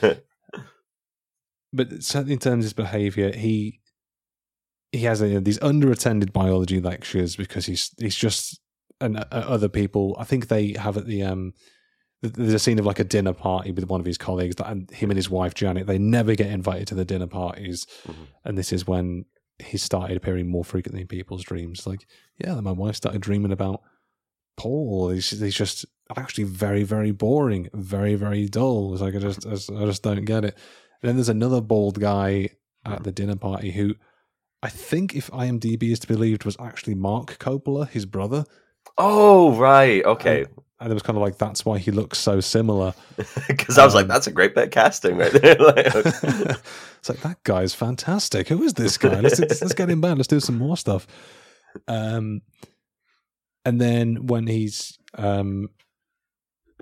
But certainly in terms of his behaviour, he he has you know, these underattended biology lectures because he's he's just and uh, other people. I think they have at the um. There's a scene of, like, a dinner party with one of his colleagues, and him and his wife Janet. They never get invited to the dinner parties, mm-hmm. and this is when he started appearing more frequently in people's dreams. Like, yeah, my wife started dreaming about Paul. He's, he's just actually very, very boring, very, very dull. It's like I just I just don't get it. And then there's another bald guy at the dinner party who I think, if IMDb is to be believed, was actually Mark Coppola, his brother. Oh, right. Okay. And, and it was kind of like, that's why he looks so similar. Because I was um, like, that's a great bit of casting right there. It's like, that guy's fantastic. Who is this guy? Let's, let's get him back. Let's do some more stuff. Um, and then when he's... Um,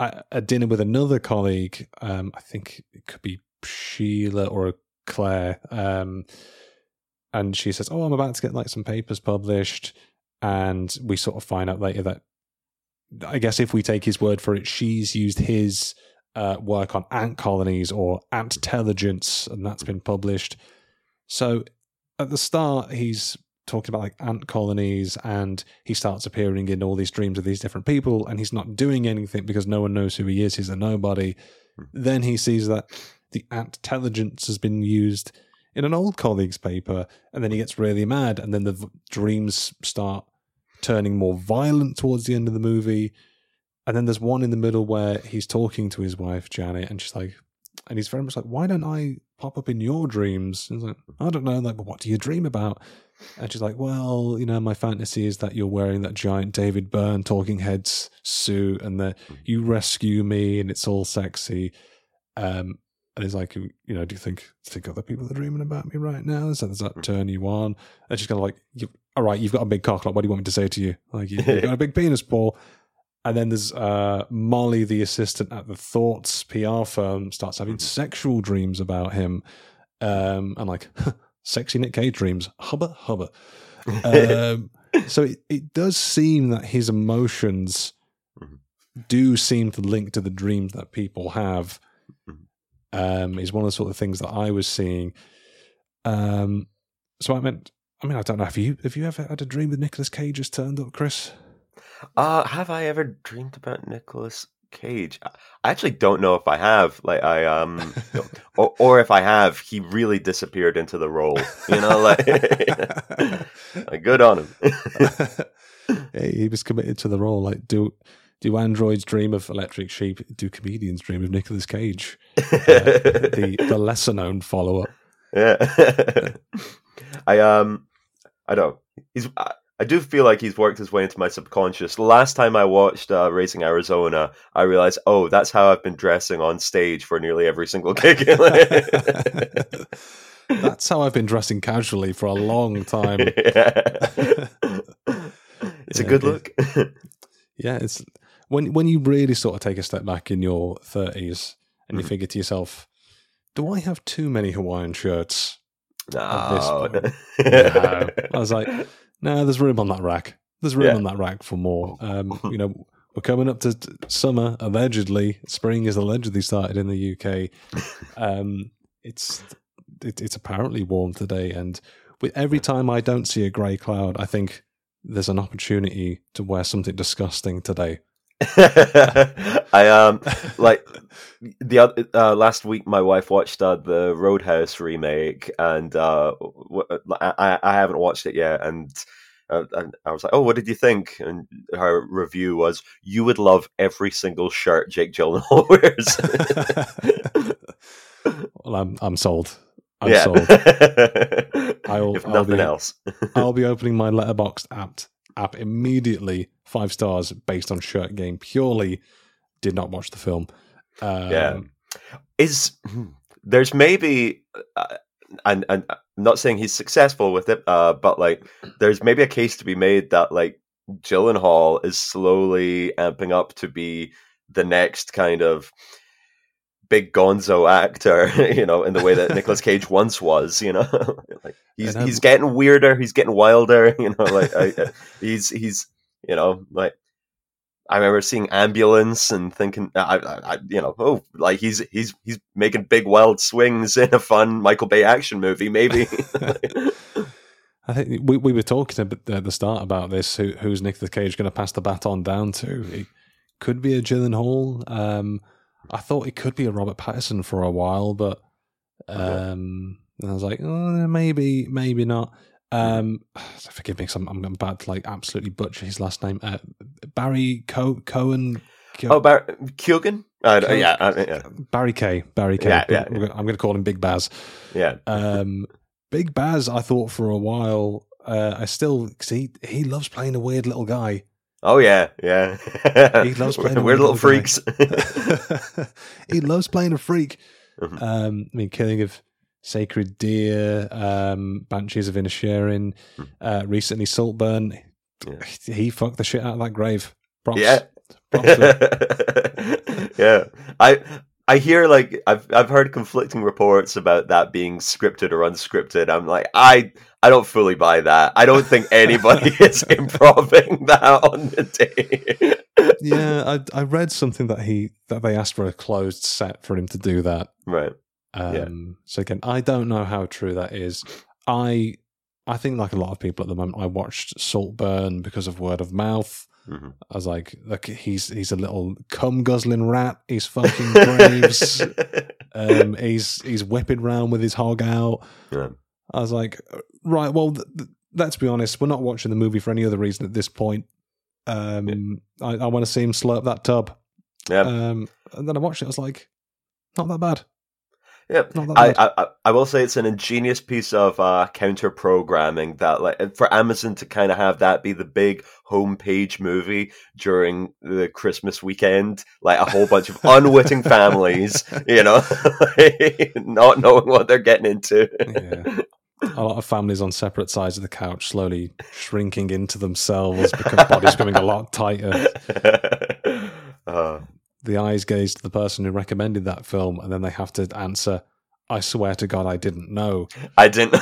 at a dinner with another colleague. Um, I think it could be Sheila or Claire. Um, and she says, "Oh, I'm about to get like some papers published," and we sort of find out later that, I guess if we take his word for it, she's used his uh, work on ant colonies or ant-telligence, and that's been published. So at the start, he's talking about like ant colonies, and he starts appearing in all these dreams of these different people, and he's not doing anything because no one knows who he is. He's a nobody. Then he sees that the ant-telligence has been used in an old colleague's paper, and then he gets really mad, and then the v- dreams start turning more violent towards the end of the movie. And then there's one in the middle where he's talking to his wife, Janet, and she's like, and he's very much like, "Why don't I pop up in your dreams?" And he's like, "I don't know, like, but what do you dream about?" And she's like, "Well, you know, my fantasy is that you're wearing that giant David Byrne Talking Heads suit, and that you rescue me, and it's all sexy." Um, and he's like, "You know, do you think, think other people are dreaming about me right now? So does that turn you on?" And she's kind of like, you, "All right, you've got a big cock. Like, what do you want me to say to you? Like, you, you've got a big penis, Paul." And then there's uh, Molly, the assistant at the Thoughts P R firm, starts having sexual dreams about him. Um, and like, sexy Nick Cage dreams, hubba, hubba. Um, so it, it does seem that his emotions do seem to link to the dreams that people have. Um, is one of the sort of things that I was seeing. Um, so I meant, I mean, I don't know. Have you have you ever had a dream that Nicolas Cage has turned up, Chris? Uh, have I ever dreamed about Nicolas Cage? I actually don't know if I have. Like I um, or, or if I have, he really disappeared into the role. You know, like, like good on him. Yeah, he was committed to the role. Like, do do androids dream of electric sheep? Do comedians dream of Nicolas Cage? Uh, the the lesser known follow up. Yeah, I um, I don't. He's. I, I do feel like he's worked his way into my subconscious. The last time I watched uh, Raising Arizona, I realized, oh, that's how I've been dressing on stage for nearly every single gig. That's how I've been dressing casually for a long time. Yeah. It's Yeah, a good it- look. Yeah, it's when when you really sort of take a step back in your thirties and you Mhm. figure to yourself, do I have too many Hawaiian shirts? No. No. I was like, no, there's room on that rack. There's room Yeah. on that rack for more. Um, you know, we're coming up to t- summer, allegedly. Spring is allegedly started in the U K. Um, it's it, it's apparently warm today, and with every time I don't see a grey cloud, I think there's an opportunity to wear something disgusting today. I um like the other uh, last week my wife watched uh, the Roadhouse remake, and uh w- I I haven't watched it yet, and, uh, and I was like, "Oh, what did you think?" And her review was, "You would love every single shirt Jake Gyllenhaal wears." Well, I'm I'm sold. I'm yeah. sold. I'll- if I'll nothing be- else. I'll be opening my Letterboxd app app immediately. Five stars based on shirt game. Purely did not watch the film. Um, Yeah. Is there's maybe uh, and and I'm not saying he's successful with it, uh, but like there's maybe a case to be made that like Gyllenhaal is slowly amping up to be the next kind of big gonzo actor, you know, in the way that Nicolas Cage once was, you know. Like he's And, um, he's getting weirder, he's getting wilder, you know, like I, I- he's he's you know, like I remember seeing Ambulance and thinking, I, I, I, you know, oh, like he's he's he's making big wild swings in a fun Michael Bay action movie, maybe. I think we we were talking at the, the start about this. Who, who's Nicolas Cage going to pass the baton down to? It could be a Gyllenhaal. Um, I thought it could be a Robert Pattinson for a while, but um, and I was like, oh, maybe, maybe not. Um, forgive me, because I'm, I'm about to like absolutely butcher his last name. Uh, Barry Co- Cohen. oh, Bar- Keoghan? Uh, Keoghan? yeah, uh, yeah, Barry K. Barry K. Yeah, yeah, I'm gonna- I'm going to call him Big Baz. yeah. Um, Big Baz, I thought for a while. Uh, I still cause he he loves playing a weird little guy. Oh yeah, yeah. He loves playing a weird little guy. freaks. He loves playing a freak. Mhm. Um, I mean, Killing of Sacred Deer, um, Banshees of Inisherin, uh, recently Saltburn. Yeah. He fucked the shit out of that grave. Props. Yeah, Yeah, I I hear like I've I've heard conflicting reports about that being scripted or unscripted. I'm like I I don't fully buy that. I don't think anybody is improving that on the day. Yeah, I I read something that he that they asked for a closed set for him to do that. Right. Um, Yeah. So again, I don't know how true that is. I I think like a lot of people at the moment, I watched Saltburn because of word of mouth. Mm-hmm. I was like, look, he's he's a little cum guzzling rat. He's fucking graves. um, he's he's whipping around with his hog out. Yeah. I was like, right, well, th- th- let's be honest. We're not watching the movie for any other reason at this point. Um, yeah. I, I want to see him slurp that tub. Yeah. Um, and then I watched it. I was like, not that bad. Yeah, Not that I, bad. I I will say it's an ingenious piece of uh, counter programming that, like, for Amazon to kind of have that be the big homepage movie during the Christmas weekend, like a whole bunch of unwitting families, you know, not knowing what they're getting into. Yeah. A lot of families on separate sides of the couch, slowly shrinking into themselves because bodies becoming a lot tighter. Uh, The eyes gaze to the person who recommended that film, and then they have to answer, I swear to God I didn't know. I didn't.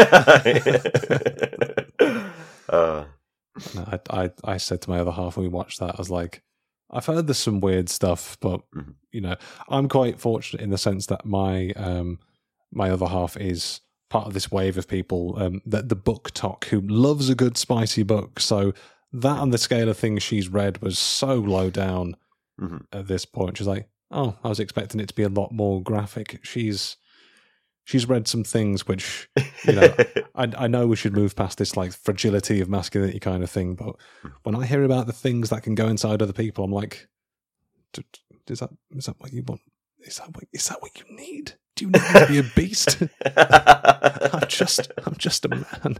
uh, No, I, I, I said to my other half when we watched that, I was like, I've heard there's some weird stuff, but, Mhm. you know, I'm quite fortunate in the sense that my um, my other half is part of this wave of people, um, that the book talk, who loves a good spicy book. So that on the scale of things she's read was so low down. mhm. At this point, she's like, "Oh, I was expecting it to be a lot more graphic." She's she's read some things which, you know, I, I know we should move past this like fragility of masculinity kind of thing, but when I hear about the things that can go inside other people, I'm like, "D- d- "Is that is that what you want? Is that what is that what you need? Do you need me to be a beast? I'm just I'm just a man."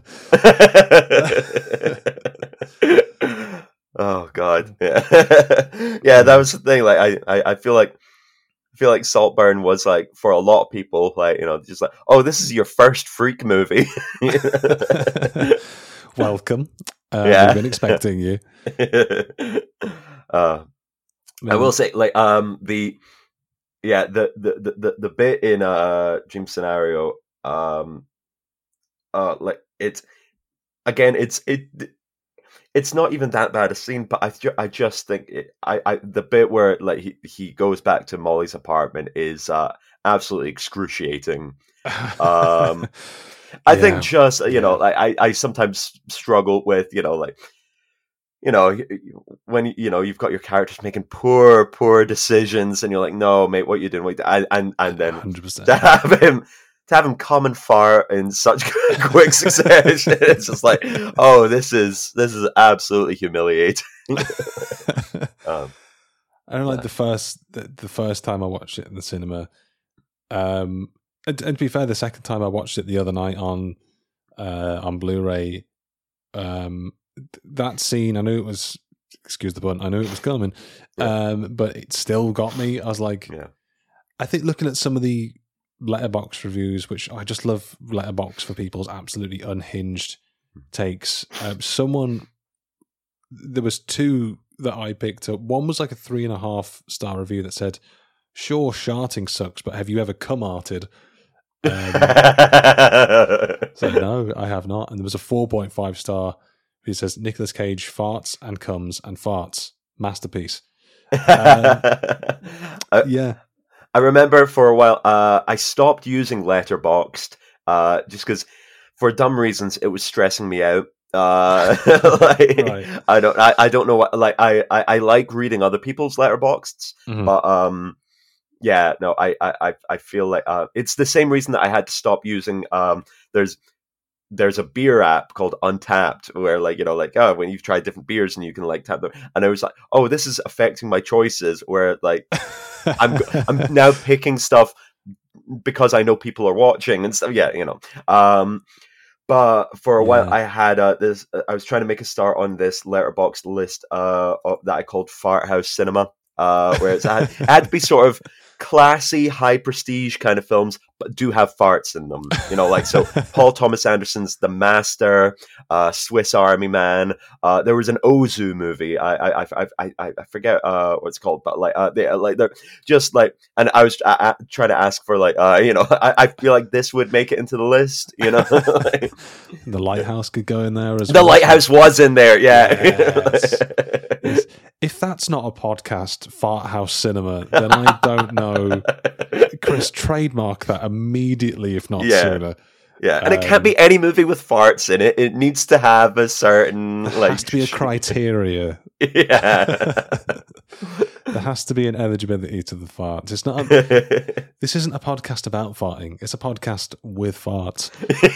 Oh God, yeah, yeah. That was the thing. Like, I, I, I feel like, I feel like Saltburn was like for a lot of people, like, you know, just like, oh, this is your first freak movie. Welcome. Uh, Yeah. We've been expecting you. uh, I will say, like, um, the, yeah, the the the the, the bit in uh Dream Scenario, um, uh, like it's again, it's it. It's not even that bad a scene, but I ju- I just think it, I, I the bit where like he, he goes back to Molly's apartment is uh, absolutely excruciating. Um, I Yeah. think just you Yeah. know like I, I sometimes struggle with you know like you know when you know you've got your characters making poor poor decisions and you're like, no mate, what you doing? What you doing? And and and then one hundred percent. to have him to have him come and fart in such quick succession, it's just like, oh, this is this is absolutely humiliating. um, I don't like the first the, the first time I watched it in the cinema. Um, and, and to be fair, the second time I watched it the other night on uh, on Blu-ray, um, th- that scene, I knew it was, excuse the pun, I knew it was coming, Yeah. um, but it still got me. I was like, yeah, I think looking at some of the Letterboxd reviews, which I just love Letterboxd for people's absolutely unhinged takes. Um, someone, there was two that I picked up. One was like a three and a half star review that said, "Sure, sharting sucks, but have you ever cum-arted?" Um, so no, I have not. And there was a four point five star who says, "Nicolas Cage farts and comes and farts, masterpiece." I, Yeah. I remember for a while uh, I stopped using Letterboxd uh, just because for dumb reasons it was stressing me out. Uh, like, Right. I don't I, I don't know what like I, I, I like reading other people's letterboxds, Mhm. but um yeah no I I, I feel like uh, it's the same reason that I had to stop using um there's there's a beer app called Untapped where like you know like oh when you've tried different beers and you can like tap them, and I was like, oh, this is affecting my choices where like I'm I'm now picking stuff because I know people are watching and stuff. Yeah, you know. Um, but for a while, Yeah. I had uh, this. I was trying to make a start on this Letterboxd list uh, of, that I called Fart House Cinema, uh, where it's, it, had, it had to be sort of classy, high prestige kind of films, but do have farts in them. You know, like so Paul Thomas Anderson's The Master, uh, Swiss Army Man. Uh, there was an Ozu movie. I I I I, I forget uh, what it's called, but like uh, they like they're just like. And I was uh, trying to ask for like uh, you know, I, I feel like this would make it into the list. You know, like, The Lighthouse could go in there as the well. Lighthouse was in there. Yeah. Yes. Yes. If that's not a podcast, Fart House Cinema, then I don't know. Chris, trademark that immediately, if not Yeah. sooner. Yeah, and Um, it can't be any movie with farts in it. It needs to have a certain There like. has to be a criteria. Yeah. There has to be an eligibility to the farts. It's not. A, this isn't a podcast about farting. It's a podcast with farts.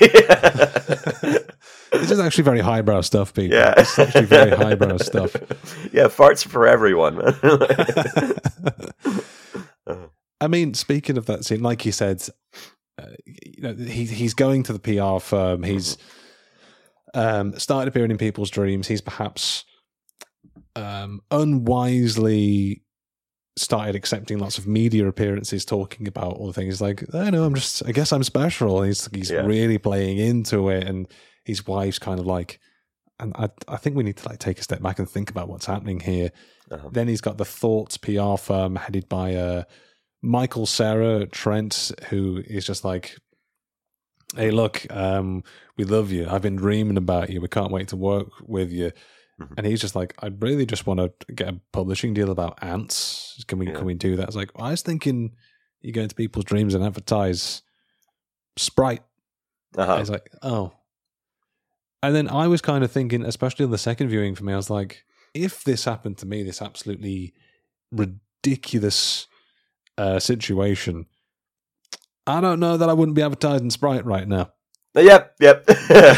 This is actually very highbrow stuff, people. Yeah. It's actually very highbrow stuff. Yeah, farts for everyone, man. I mean, speaking of that scene, like you said, uh, you know, he he's going to the P R firm. He's um, started appearing in people's dreams. He's perhaps um, unwisely started accepting lots of media appearances, talking about all the things like, I know, I'm just, I guess I'm special. And he's he's Yeah. really playing into it, and his wife's kind of like, and I I think we need to like take a step back and think about what's happening here. Uh-huh. Then he's got the Thoughts P R firm headed by uh, Michael Cera Trent, who is just like, hey, look, um, we love you. I've been dreaming about you. We can't wait to work with you. Mhm. And he's just like, I really just want to get a publishing deal about ants. Can we Yeah. can we do that? It's like, I was thinking you go into people's dreams and advertise Sprite. Uh-huh. It's like, oh. And then I was kind of thinking, especially on the second viewing for me, I was like, if this happened to me, this absolutely ridiculous uh, situation, I don't know that I wouldn't be advertising Sprite right now. Yep, yep.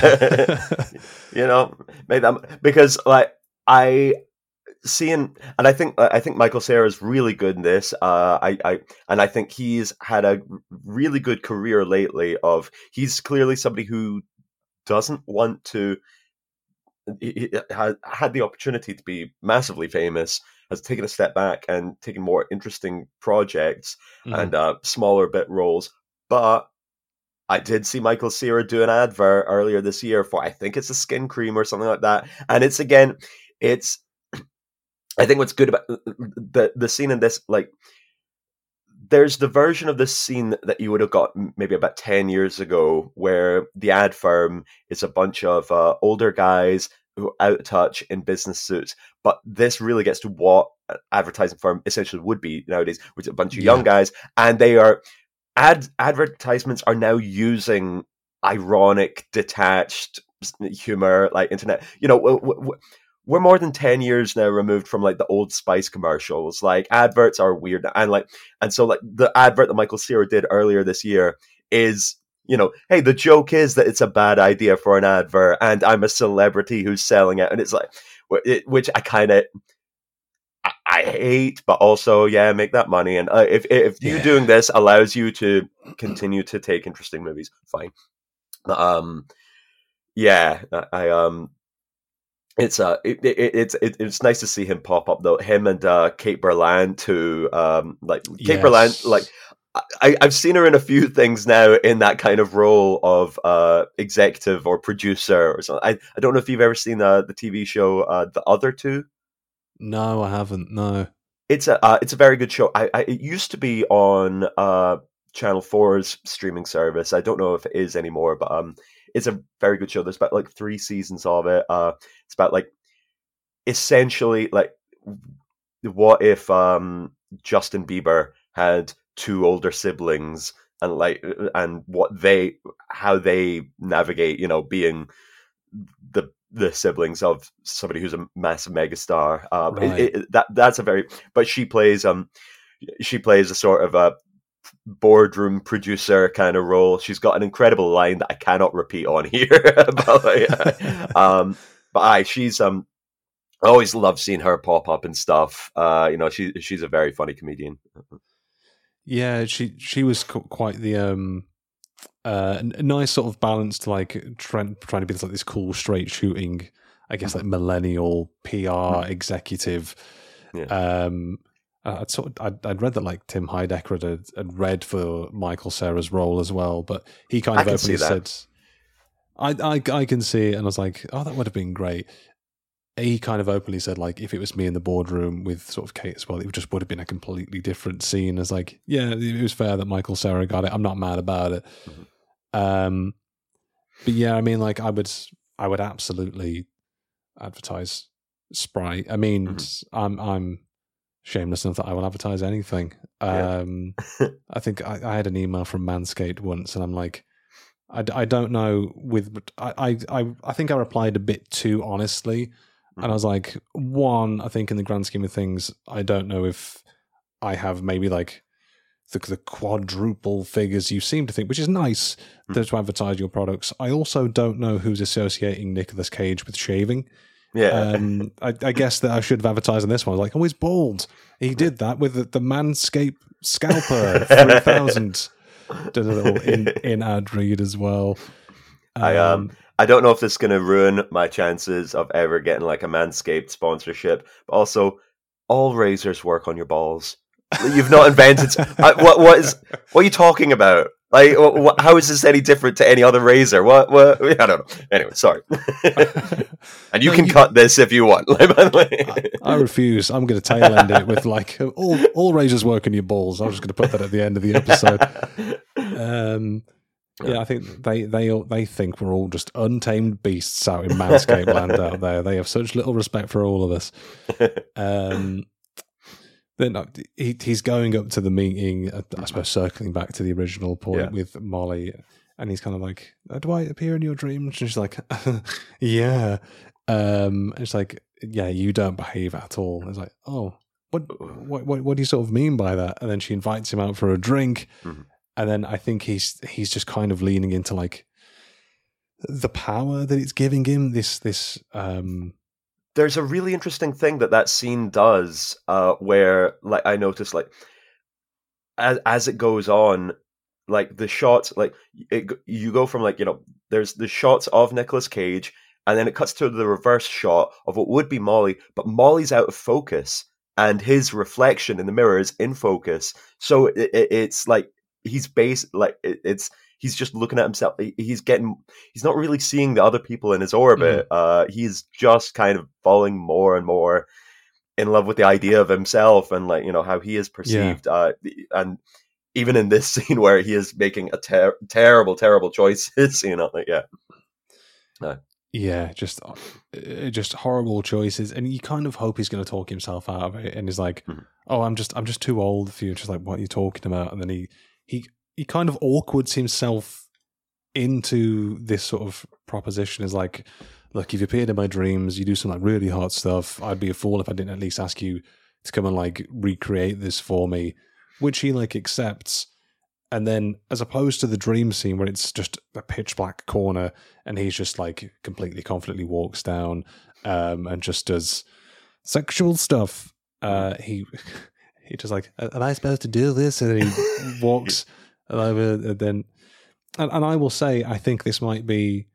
You know, made that because like I seeing, and I think I think Michael Cera is really good in this. Uh, I, I and I think he's had a really good career lately. Of he's clearly somebody who doesn't want to. He, he had had the opportunity to be massively famous, has taken a step back and taken more interesting projects Mhm. and uh, smaller bit roles, but. I did see Michael Cera do an advert earlier this year for, I think it's a skin cream or something like that. And it's, again, it's, I think what's good about the, the scene in this, like, there's the version of this scene that you would have got maybe about ten years ago where the ad firm is a bunch of uh, older guys who are out of touch in business suits. But this really gets to what an advertising firm essentially would be nowadays, which is a bunch of young Yeah. guys, guys, and they are, Ad advertisements are now using ironic, detached humor, like internet. You know, w- w- we're more than ten years now removed from like the Old Spice commercials. Like adverts are weird, and like, and so like the advert that Michael Cera did earlier this year is, you know, hey, the joke is that it's a bad idea for an advert, and I'm a celebrity who's selling it, and it's like, it, which I kind of. I hate, but also, yeah, make that money. And uh, if if you Yeah. doing this allows you to continue to take interesting movies, fine. Um, yeah, I um, it's uh, it, it, it's it, it's nice to see him pop up though. Him and uh, Kate Berlant, too. Um, like Kate Yes. Berlant, like I I've seen her in a few things now in that kind of role of uh executive or producer or something. I I don't know if you've ever seen uh, the T V show uh, The Other Two. No, I haven't. No. It's a uh, it's a very good show. I, I it used to be on uh Channel four's streaming service. I don't know if it is anymore, but um, it's a very good show. There's about like three seasons of it. Uh, it's about like essentially like what if um Justin Bieber had two older siblings and like and what they how they navigate, you know, being the the siblings of somebody who's a massive megastar. Um, Right. it, it, that that's a very. But she plays um, she plays a sort of a boardroom producer kind of role. She's got an incredible line that I cannot repeat on here. but, yeah. um, but I she's um, I always love seeing her pop up and stuff. Uh, you know, she she's a very funny comedian. Yeah, she she was qu- quite the um, uh, a nice sort of balance to like trying trying to be like this cool straight shooting, I guess like millennial P R executive. Yeah. Um, Uh, I'd sort of, I'd, I'd read that like Tim Heidecker had, had read for Michael Cera's role as well, but he kind I of can openly see that. said, I, I I can see it, and I was like, oh, that would have been great. He kind of openly said, like, if it was me in the boardroom with sort of Kate as well, it just would have been a completely different scene. As like, yeah, it was fair that Michael Cera got it. I'm not mad about it. Mm-hmm. Um, but yeah, I mean, like, I would, I would absolutely advertise Sprite. I mean, mm-hmm. I'm, I'm shameless enough that I will advertise anything. Um, yeah. I think I, I had an email from Manscaped once, and I'm like, I, I don't know. With I, I, I think I replied a bit too honestly. And I was like, one, I think in the grand scheme of things, I don't know if I have maybe like the, the quadruple figures you seem to think, which is nice mm. to advertise your products. I also don't know who's associating Nicolas Cage with shaving. Yeah. Um, I, I guess that I should have advertised on this one. I was like, oh, he's bald. He did that with the, the Manscaped Scalper three thousand. Did a little in, in ad read as well. Um, I um. I don't know if this is going to ruin my chances of ever getting like a Manscaped sponsorship, but also all razors work on your balls. You've not invented I, what. What is? What are you talking about? Like, what, what, how is this any different to any other razor? What? What? I don't know. Anyway, sorry. And you no, can you, cut this if you want. Like, by the way, I, I refuse. I'm going to tail end it with like all all razors work on your balls. I'm just going to put that at the end of the episode. Um. Yeah, I think they they they think we're all just untamed beasts out in Manscaped land out there. They have such little respect for all of us. Um, then he he's going up to the meeting. I suppose circling back to the original point yeah. with Molly, and he's kind of like, "Do I appear in your dreams?" And she's like, "Yeah." Um, and it's like, "Yeah, you don't behave at all." And it's like, "Oh, what what what what do you sort of mean by that?" And then she invites him out for a drink. Mm-hmm. And then I think he's he's just kind of leaning into like the power that it's giving him. This this um... there's a really interesting thing that that scene does, uh, where like I noticed like as as it goes on, like the shots, like it, you go from like you know there's the shots of Nicolas Cage, and then it cuts to the reverse shot of what would be Molly, but Molly's out of focus, and his reflection in the mirror is in focus. So it, it, it's like. He's based like it, it's he's just looking at himself. He's getting he's not really seeing the other people in his orbit. Mm. Uh, he's just kind of falling more and more in love with the idea of himself and like you know how he is perceived. Yeah. Uh, and even in this scene where he is making a ter- terrible, terrible choices, you know, like yeah, no. Yeah, just just horrible choices, and you kind of hope he's going to talk himself out of it. And he's like, mm. "Oh, I'm just I'm just too old for you." Just like, what are you talking about? And then he. He he kind of awkwards himself into this sort of proposition. Is like, look, you've appeared in my dreams. You do some like really hot stuff. I'd be a fool if I didn't at least ask you to come and like recreate this for me, which he like accepts. And then, as opposed to the dream scene where it's just a pitch black corner and he's just like completely confidently walks down um, and just does sexual stuff, uh, he. He just like, am I supposed to do this? And then he walks over, and then, and, and I will say, I think this might be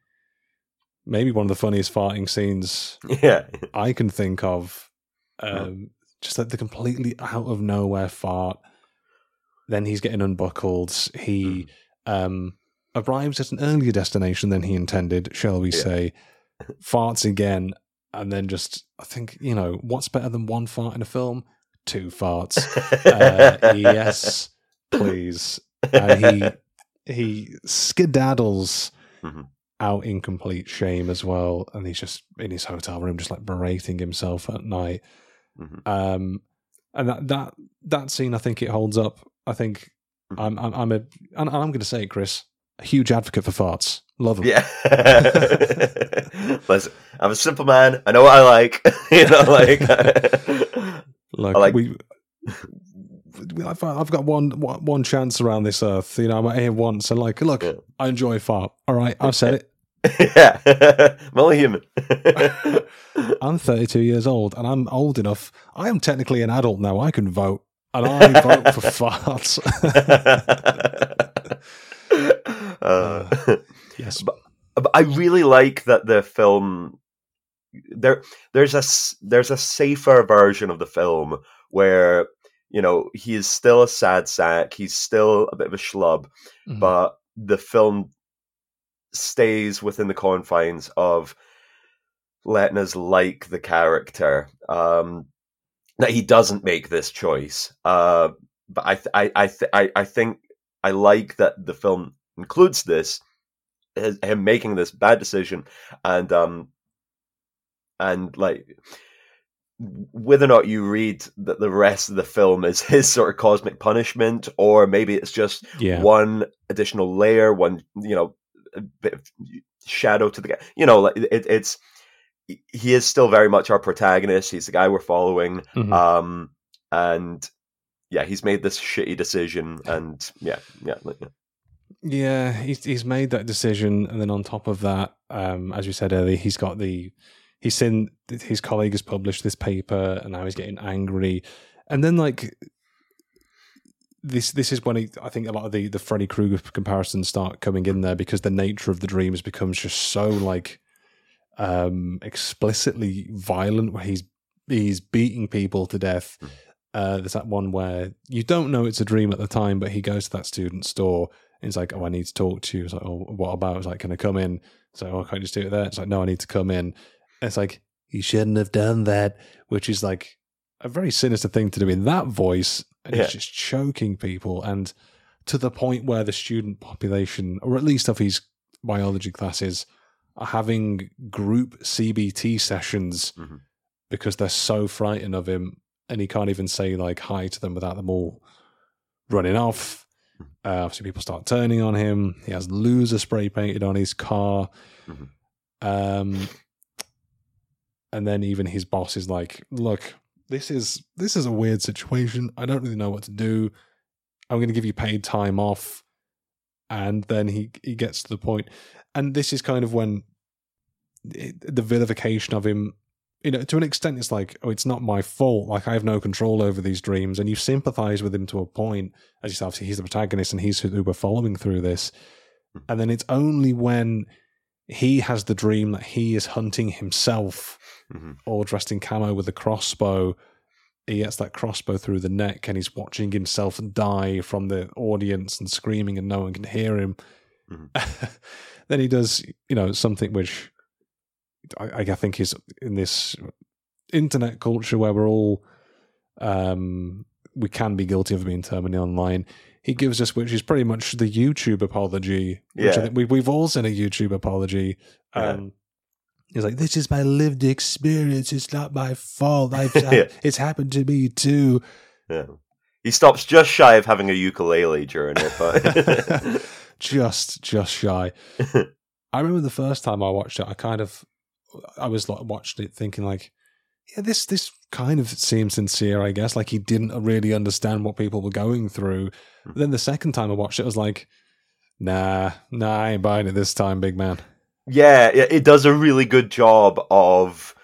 maybe one of the funniest farting scenes yeah. I can think of. Um, just like the completely out of nowhere fart. Then he's getting unbuckled. He um, arrives at an earlier destination than he intended, shall we yeah. say? Farts again, and then just, I think, you know, what's better than one fart in a film? Two farts. Uh, yes, please. And he he skedaddles mm-hmm. out in complete shame as well, and he's just in his hotel room, just like berating himself at night. Mm-hmm. Um, and that that that scene, I think it holds up. I think mm-hmm. I'm I'm I'm a and I'm going to say it, Chris, a huge advocate for farts. Love them. Yeah. Listen, I'm a simple man. I know what I like. You know, like. Like, like we, I've, I've got one one chance around this earth. You know, I'm here once, and like, look, yeah. I enjoy fart. All right, I've said it. Yeah, I'm only human. I'm thirty-two years old, and I'm old enough. I am technically an adult now. I can vote, and I vote for farts. uh, uh, yes, but, but I really like that the film. There, there's a there's a safer version of the film where you know, he is still a sad sack. He's still a bit of a schlub, Mhm. but the film stays within the confines of letting us like the character. Um, that he doesn't make this choice. Uh, but I, th- I, I, th- I, I think I like that the film includes this, his, him making this bad decision, and um, and like whether or not you read that the rest of the film is his sort of cosmic punishment, or maybe it's just Yeah. one additional layer, one you know, a bit of shadow to the guy. You know, like it, it's he is still very much our protagonist. He's the guy we're following, Mhm. um, and yeah, he's made this shitty decision, and yeah, yeah, yeah. Yeah, he's he's made that decision, and then on top of that, um, as you said earlier, he's got the he's seen that his colleague has published this paper, and now he's getting angry, and then like this this is when he, I think a lot of the the Freddy Krueger comparisons start coming in there, because the nature of the dreams becomes just so like um, explicitly violent, where he's he's beating people to death. Uh, there's that one where you don't know it's a dream at the time, but he goes to that student store and he's like, "Oh, I need to talk to you." It's like, "Oh, what about?" It's like, "Can I come in?" It's like, "Oh, can't you just do it there?" It's like, "No, I need to come in." And it's like, "You shouldn't have done that," which is like a very sinister thing to do in that voice, and Yeah. he's just choking people, and to the point where the student population, or at least of his biology classes, are having group C B T sessions Mhm. because they're so frightened of him, and he can't even say like hi to them without them all running off. Uh, so people start turning on him. He has loser spray painted on his car. Mhm. Um, and then even his boss is like, "Look, this is this is a weird situation. I don't really know what to do. I'm going to give you paid time off." And then he he gets to the point, and this is kind of when it, the vilification of him, you know, to an extent, it's like, "Oh, it's not my fault. Like, I have no control over these dreams." And you sympathize with him to a point, as you said, obviously he's the protagonist and he's who we're following through this. And then it's only when he has the dream that he is hunting himself, Mhm. all dressed in camo with a crossbow. He gets that crossbow through the neck, and he's watching himself die from the audience and screaming, and no one can hear him. Mhm. Then he does, you know, something which I, I think is in this internet culture where we're all, um, we can be guilty of being terminally online. He gives us, which is pretty much the YouTube apology, which Yeah. I think we, we've all seen a YouTube apology. Um, He's like, "This is my lived experience. It's not my fault. I've, I, Yeah. it's happened to me too." Yeah. He stops just shy of having a ukulele during it, but just, just shy. I remember the first time I watched it, I kind of, I was like watching it thinking like, yeah, this this kind of seems sincere, I guess. Like he didn't really understand what people were going through. But then the second time I watched it, I was like, nah, nah, I ain't buying it this time, big man. yeah, it it does a really good job of.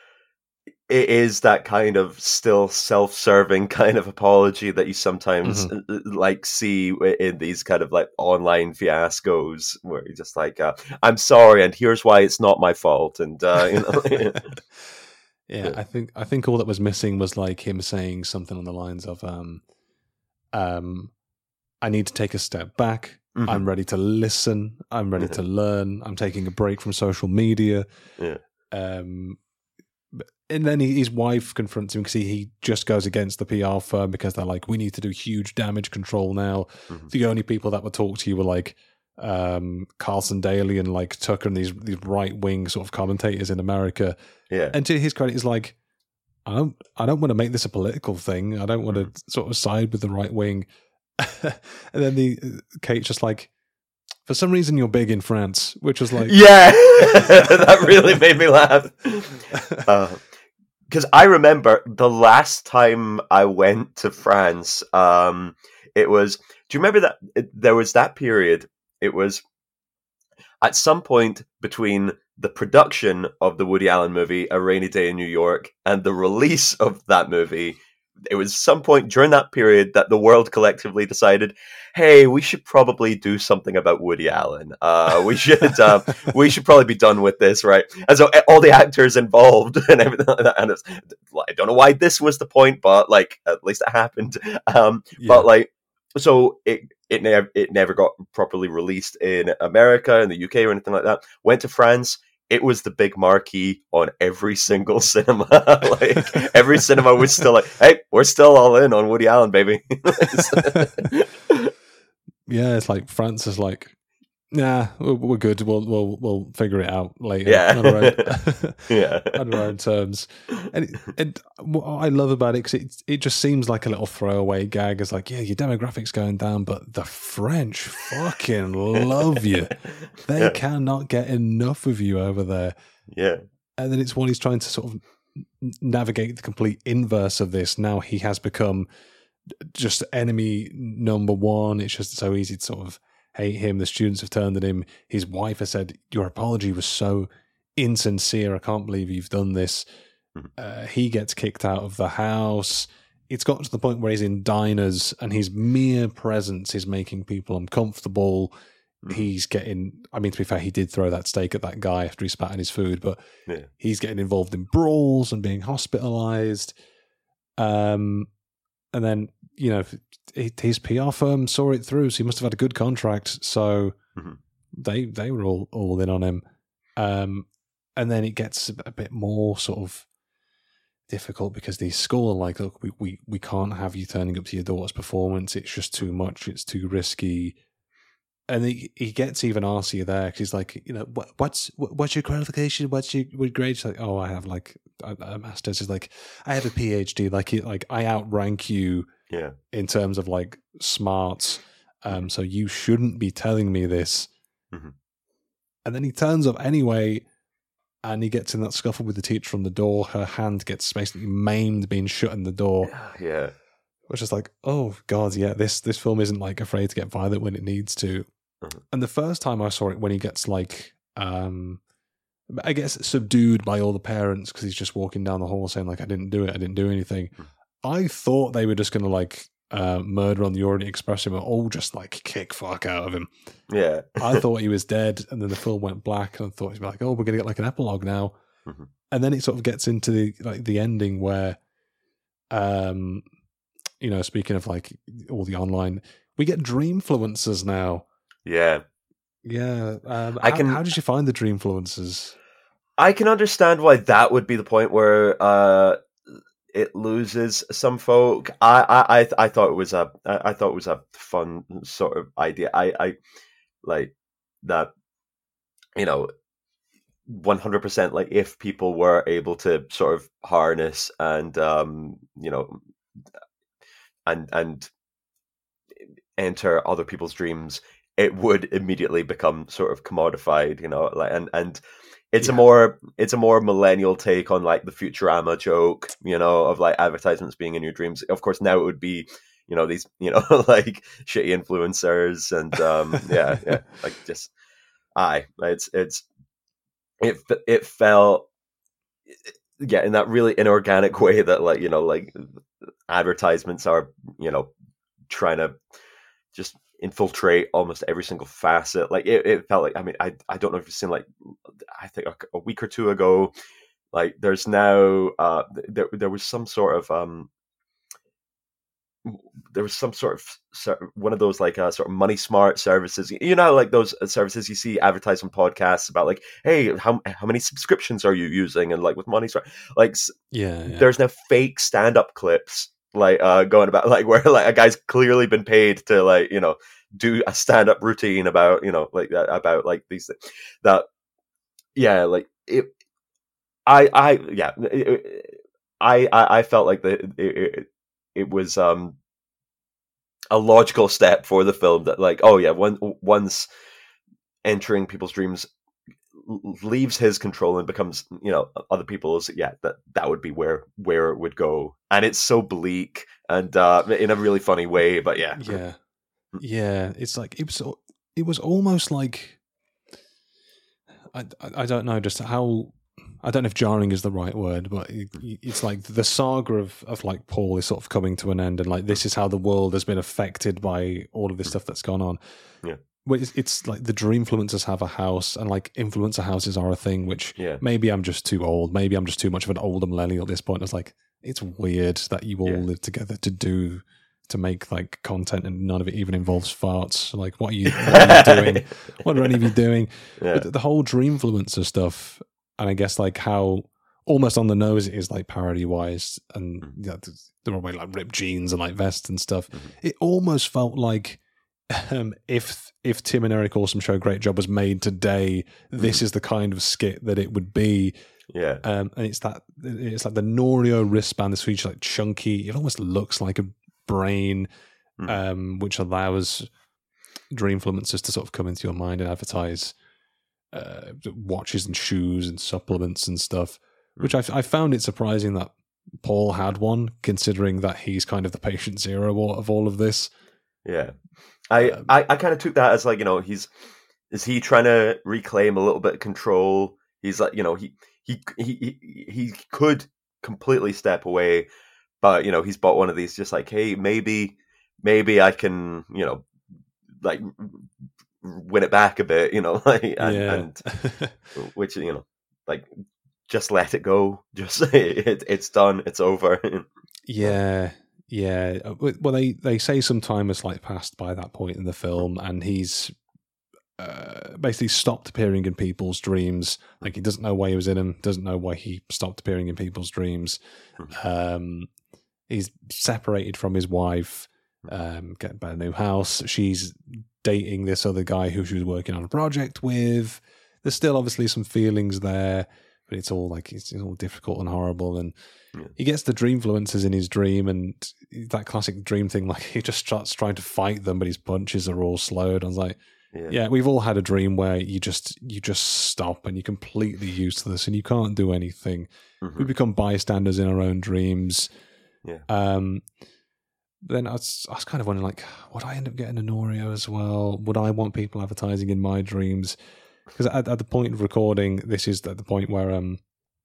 It is that kind of still self-serving kind of apology that you sometimes Mhm. uh, like see in these kind of like online fiascos, where you're just like, uh, "I'm sorry, and here's why it's not my fault," and uh, you know, Yeah, I think I think all that was missing was like him saying something on the lines of, um, um, "I need to take a step back. Mhm. I'm ready to listen. I'm ready to learn. I'm taking a break from social media." Yeah. Um, but- and then he, his wife confronts him because he, he just goes against the P R firm because they're like, "We need to do huge damage control now." Mhm. The only people that would talk to you were like um, Carlson Daly and like Tucker and these these right wing sort of commentators in America. yeah, And to his credit, he's like, I don't, I don't want to make this a political thing. I don't want to sort of side with the right wing. And then the Kate's just like, "For some reason, you're big in France," which was like, yeah, that really made me laugh. Because I remember the last time I went to France, um, it was. Do you remember that it, there was that period? It was at some point between the production of the Woody Allen movie A Rainy Day in New York and the release of that movie. it was some point during that period that the world collectively decided, hey, we should probably do something about Woody Allen. Uh, we should um, we should probably be done with this, right? And so all the actors involved and everything like that. And it's, I don't know why this was the point, but like at least it happened. Um, Yeah. But like, so it it never it never got properly released in America, in the U K, or anything like that. Went to France. It was the big marquee on every single cinema. Like every cinema was still like, "Hey, we're still all in on Woody Allen, baby." Yeah, it's like France is like, nah, we're, we're good. We'll we'll we'll figure it out later. Yeah. on our own, Yeah. on our own terms. And it, and what I love about it, because it it just seems like a little throwaway gag. It's like, yeah, your demographics going down, but the French fucking love you. They Yeah. cannot get enough of you over there. Yeah. And then it's when he's trying to sort of navigate the complete inverse of this. Now he has become just enemy number one. It's just so easy to sort of hate him. The students have turned on him. His wife has said, your apology was so insincere. I can't believe you've done this. Uh, he gets kicked out of the house. It's got to the point where he's in diners and his mere presence is making people uncomfortable. He's getting, I mean, to be fair, he did throw that steak at that guy after he spat in his food, but Yeah. he's getting involved in brawls and being hospitalized. Um, and then, you know, his P R firm saw it through, so he must have had a good contract. So Mhm. they they were all, all in on him. Um, and then it gets a bit more sort of difficult because the school are like, look, we, we, we can't have you turning up to your daughter's performance. It's just too much. It's too risky. And he, he gets even arsier there because he's like, you know, what, what's what, what's your qualification? What's your what grade? She's like, oh, I have like a, a master's. He's like, I have a PhD. Like, he, like I outrank you Yeah. in terms of like smarts. Um, so you shouldn't be telling me this. Mhm. And then he turns up anyway, and he gets in that scuffle with the teacher from the door. Her hand gets basically maimed being shut in the door. Yeah. Which is like, oh god, yeah, this this film isn't like afraid to get violent when it needs to. Mhm. And the first time I saw it, when he gets like, um, I guess subdued by all the parents because he's just walking down the hall saying like, I didn't do it, I didn't do anything. Mhm. I thought they were just gonna like uh, murder on the Orient Express him or just like kick fuck out of him. Yeah. I thought he was dead, and then the film went black, and I thought he'd be like, oh, we're gonna get like an epilogue now. Mhm. And then it sort of gets into the like the ending where, um, you know, speaking of like all the online, we get Dreamfluencers now. Yeah. Yeah, um, I how, can- How did you find the Dreamfluencers? I can understand why that would be the point where uh, it loses some folk. I, I, I, I thought it was a, I thought it was a fun sort of idea. I, I like that. You know, one hundred percent. Like if people were able to sort of harness and, um, you know, and and enter other people's dreams, it would immediately become sort of commodified. You know, like and and. It's Yeah. a more it's a more millennial take on like the Futurama joke, you know, of like advertisements being in your dreams. Of course, now it would be, you know, these, you know, like shitty influencers and um, yeah, yeah, like just, aye, it's it's it it felt yeah in that really inorganic way that like you know like advertisements are you know trying to just infiltrate almost every single facet. Like it, it felt like, I mean, I I don't know if you've seen like, I think a, a week or two ago, like there's now, uh, there, there was some sort of, um, there was some sort of, sort of one of those like uh, sort of money smart services, you know, like those services you see advertised on podcasts about like, hey, how how many subscriptions are you using? And like with Money Smart, like s- Yeah, yeah. there's now fake stand-up clips like uh going about like where like a guy's clearly been paid to like you know do a stand-up routine about you know like that about like these things that yeah like it I I yeah it, I, I I felt like the it, it, it was um a logical step for the film that like oh yeah one once entering people's dreams leaves his control and becomes you know other people's, yeah, that that would be where where it would go. And it's so bleak and uh in a really funny way, but yeah Yeah, yeah. It's like it was. It was almost like I. I I don't know just how I don't know if jarring is the right word, but it, it's like the saga of, of like Paul is sort of coming to an end, and like this is how the world has been affected by all of this stuff that's gone on. Yeah. Well, it's, it's like the Dreamfluencers have a house, and like influencer houses are a thing, which Yeah. maybe I'm just too old. Maybe I'm just too much of an older millennial at this point. It's like, it's weird that you all Yeah. live together to do, to make like content, and none of it even involves farts. Like, what are you, what are you doing? What are any of you doing? Yeah. But the whole Dreamfluencer stuff, and I guess like how almost on the nose it is, like parody wise, and Mm. you know, there were like ripped jeans and like vests and stuff. Mhm. It almost felt like um, if if Tim and Eric Awesome Show Great Job was made today, this is the kind of skit that it would be. Yeah. Um, and it's that it's like the Norio wristband, this huge like chunky. It almost looks like a brain, Mm. um, which allows Dreamfluencers to sort of come into your mind and advertise uh, watches and shoes and supplements and stuff. Which I, I found it surprising that Paul had one, considering that he's kind of the patient zero of all of this. Yeah. I, Um, I, I kind of took that as like, you know, he's is he trying to reclaim a little bit of control? He's like, you know, he he he he, he could completely step away, but you know, he's bought one of these just like, hey, maybe maybe I can, you know, like win it back a bit, you know, like and, yeah. and which, you know, like just let it go. Just it, it's done. It's over. Yeah, yeah. Uh, Well, they, they say some time has like passed by that point in the film, and he's uh, basically stopped appearing in people's dreams. Like, he doesn't know why he was in them, doesn't know why he stopped appearing in people's dreams. Um, he's separated from his wife, um, getting by a new house. She's dating this other guy who she was working on a project with. There's still obviously some feelings there, but it's all like it's, it's all difficult and horrible. And Yeah. he gets the Dreamfluencers in his dream, and that classic dream thing, like he just starts trying to fight them, but his punches are all slowed. I was like, Yeah. yeah, we've all had a dream where you just you just stop and you're completely useless and you can't do anything. Mhm. We become bystanders in our own dreams. Yeah. Um, then I was, I was kind of wondering, like, would I end up getting a Norio as well? Would I want people advertising in my dreams? Because at, at the point of recording, this is at the point where, um,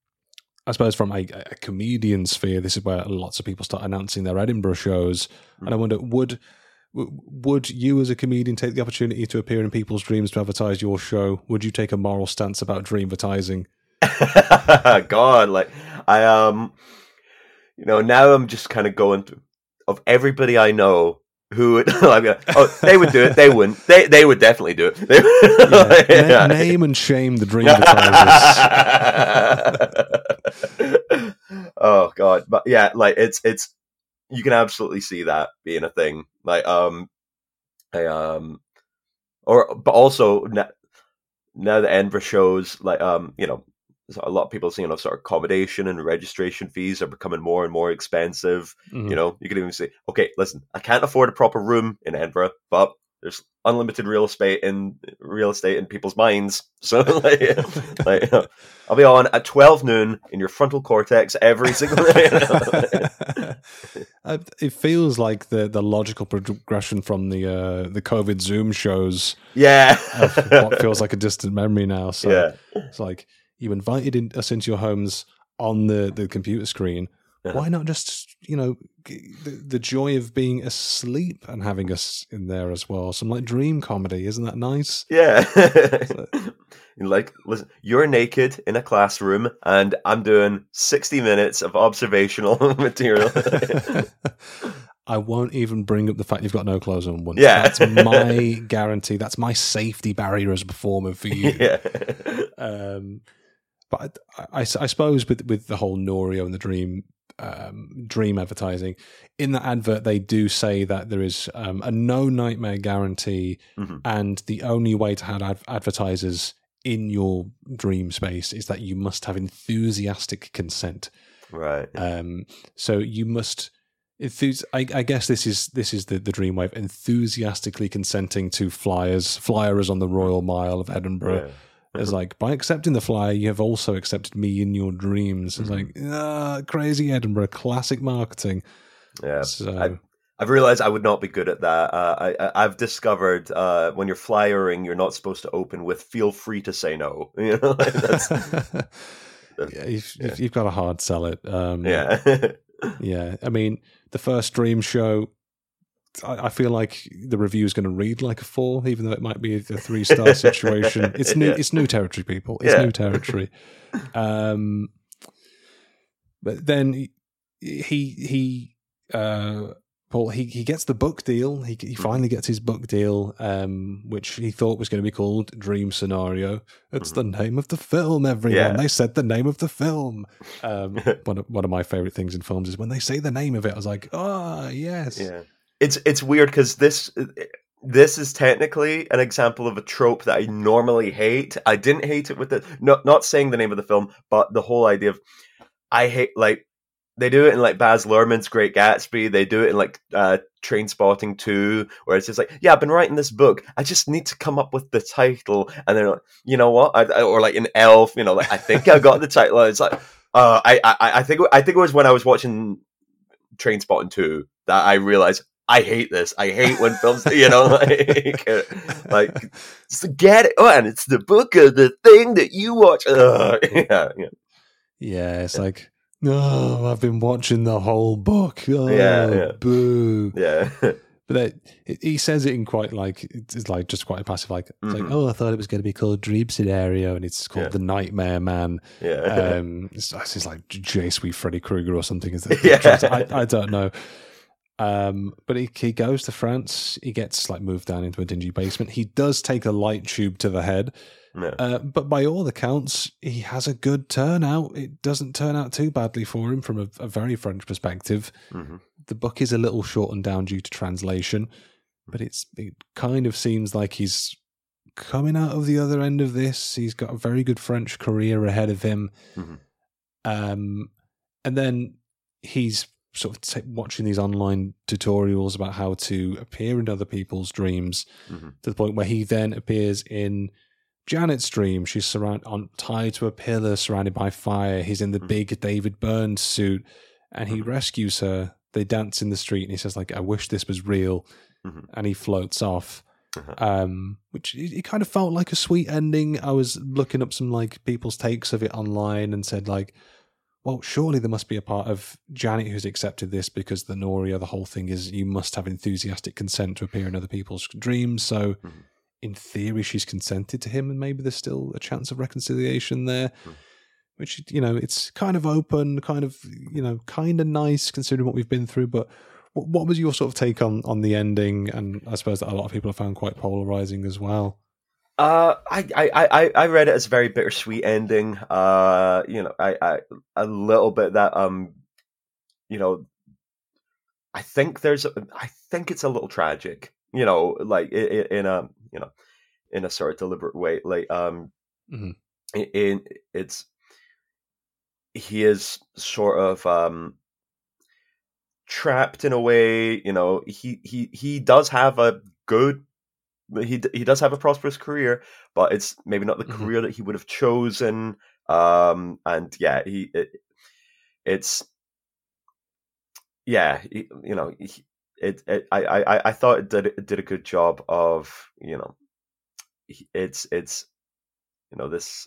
I suppose from a, a comedian sphere, this is where lots of people start announcing their Edinburgh shows. Mm. And I wonder, would would you as a comedian take the opportunity to appear in people's dreams to advertise your show? Would you take a moral stance about dreamvertising? God, like I um, you know, now I'm just kind of going through of everybody I know who would, like, oh, they would do it. They wouldn't. They they would definitely do it. They, yeah. Na- name and shame the dreamvertisers. Oh God, but yeah, like it's it's you can absolutely see that being a thing. Like um, I um, or but also now, now the Edinburgh shows, like um, you know. A lot of people saying, you know, sort of accommodation and registration fees are becoming more and more expensive. Mm-hmm. You know, you could even say, okay, listen, I can't afford a proper room in Edinburgh, but there's unlimited real estate in real estate in people's minds. So, like, like you know, I'll be on at twelve noon in your frontal cortex every single day. It feels like the, the logical progression from the uh, the COVID Zoom shows. Yeah, of what feels like a distant memory now. So yeah. It's like, you invited in, us into your homes on the, the computer screen. Uh-huh. Why not just, you know, the, the joy of being asleep and having us in there as well? Some like dream comedy. Isn't that nice? Yeah. So, like, listen, you're naked in a classroom and I'm doing sixty minutes of observational material. I won't even bring up the fact you've got no clothes on once. Yeah. That's my guarantee. That's my safety barrier as a performer for you. Yeah. Um, But I, I, I suppose with with the whole Norio and the dream um, dream advertising, in that advert they do say that there is um, a no nightmare guarantee, mm-hmm. and the only way to have ad- advertisers in your dream space is that you must have enthusiastic consent. Right. Um. So you must. Enthus- I, I guess this is this is the, the dream wave, enthusiastically consenting to flyers, flyers on the Royal Mile of Edinburgh. Yeah. It's like, by accepting the flyer, you have also accepted me in your dreams. It's mm-hmm. like, ah, crazy Edinburgh, classic marketing. Yeah. So, I, I've realized I would not be good at that. Uh, I, I, I've discovered uh, when you're flyering, you're not supposed to open with "feel free to say no." You know, like that's... Yeah, you've, yeah. you've, you've got to hard sell it. Um, yeah. yeah. I mean, the first Dream show, I, I feel like the review is going to read like a four, even though it might be a three star situation. It's new. Yeah. It's new territory, people. It's Yeah. new territory. Um, but then he he uh, Paul he he gets the book deal. He he finally gets his book deal, um, which he thought was going to be called Dream Scenario. It's mm-hmm. the name of the film. Everyone, yeah. They said the name of the film. Um, one of one of my favorite things in films is when they say the name of it. I was like, oh yes. Yeah. It's it's weird because this this is technically an example of a trope that I normally hate. I didn't hate it with the not not saying the name of the film, but the whole idea of I hate like they do it in like Baz Luhrmann's Great Gatsby. They do it in like uh, Trainspotting two, where it's just like, yeah, I've been writing this book. I just need to come up with the title, and they're like, you know what? I, I, or like in Elf, you know, like I think I got the title. It's like, uh, I I I think I think it was when I was watching Trainspotting two that I realized. I hate this. I hate when films, you know, like, like get it. Oh, and it's the book of the thing that you watch. Ugh. Yeah, yeah. Yeah, it's yeah. like, oh, I've been watching the whole book. Oh, yeah, yeah. Boo. Yeah. But that, he says it in quite like, it's like just quite a passive, like, it's mm-hmm. like, oh, I thought it was going to be called Dream Scenario, and it's called yeah. The Nightmare Man. Yeah. Um, it's, it's like J. Sweet Freddy Krueger or something. Is it? Yeah. I, I don't know. Um, but he, he goes to France. He gets like moved down into a dingy basement. He does take a light tube to the head, yeah. uh, but by all accounts, he has a good turnout. It doesn't turn out too badly for him from a, a very French perspective. Mm-hmm. The book is a little shortened down due to translation, but it's it kind of seems like he's coming out of the other end of this. He's got a very good French career ahead of him, mm-hmm. um, and then he's. Sort of t- watching these online tutorials about how to appear in other people's dreams, mm-hmm. to the point where he then appears in Janet's dream. She's surrounded on tied to a pillar, surrounded by fire. He's in the mm-hmm. big David Byrne suit, and he mm-hmm. rescues her. They dance in the street, and he says, "Like, I wish this was real," mm-hmm. and he floats off. Uh-huh. Um, which it, it kind of felt like a sweet ending. I was looking up some like people's takes of it online and said like. Well, surely there must be a part of Janet who's accepted this because the Noria, the whole thing is you must have enthusiastic consent to appear in other people's dreams. So, mm-hmm. in theory, she's consented to him, and maybe there's still a chance of reconciliation there. Mm-hmm. Which, you know, it's kind of open, kind of, you know, kind of nice considering what we've been through. But what, what was your sort of take on, on the ending? And I suppose that a lot of people have found quite polarizing as well. Uh, I, I, I, I read it as a very bittersweet ending. Uh, you know, I, I, a little bit that, um, you know, I think there's, a, I think it's a little tragic, you know, like in, in a, you know, in a sort of deliberate way, like, um, mm-hmm. in, in it's, he is sort of, um, trapped in a way, you know, he, he, he does have a good He he does have a prosperous career, but it's maybe not the mm-hmm. career that he would have chosen. Um, and yeah, he it, it's yeah, he, you know, he, it, it I I I thought it did it did a good job of you know, it's it's you know this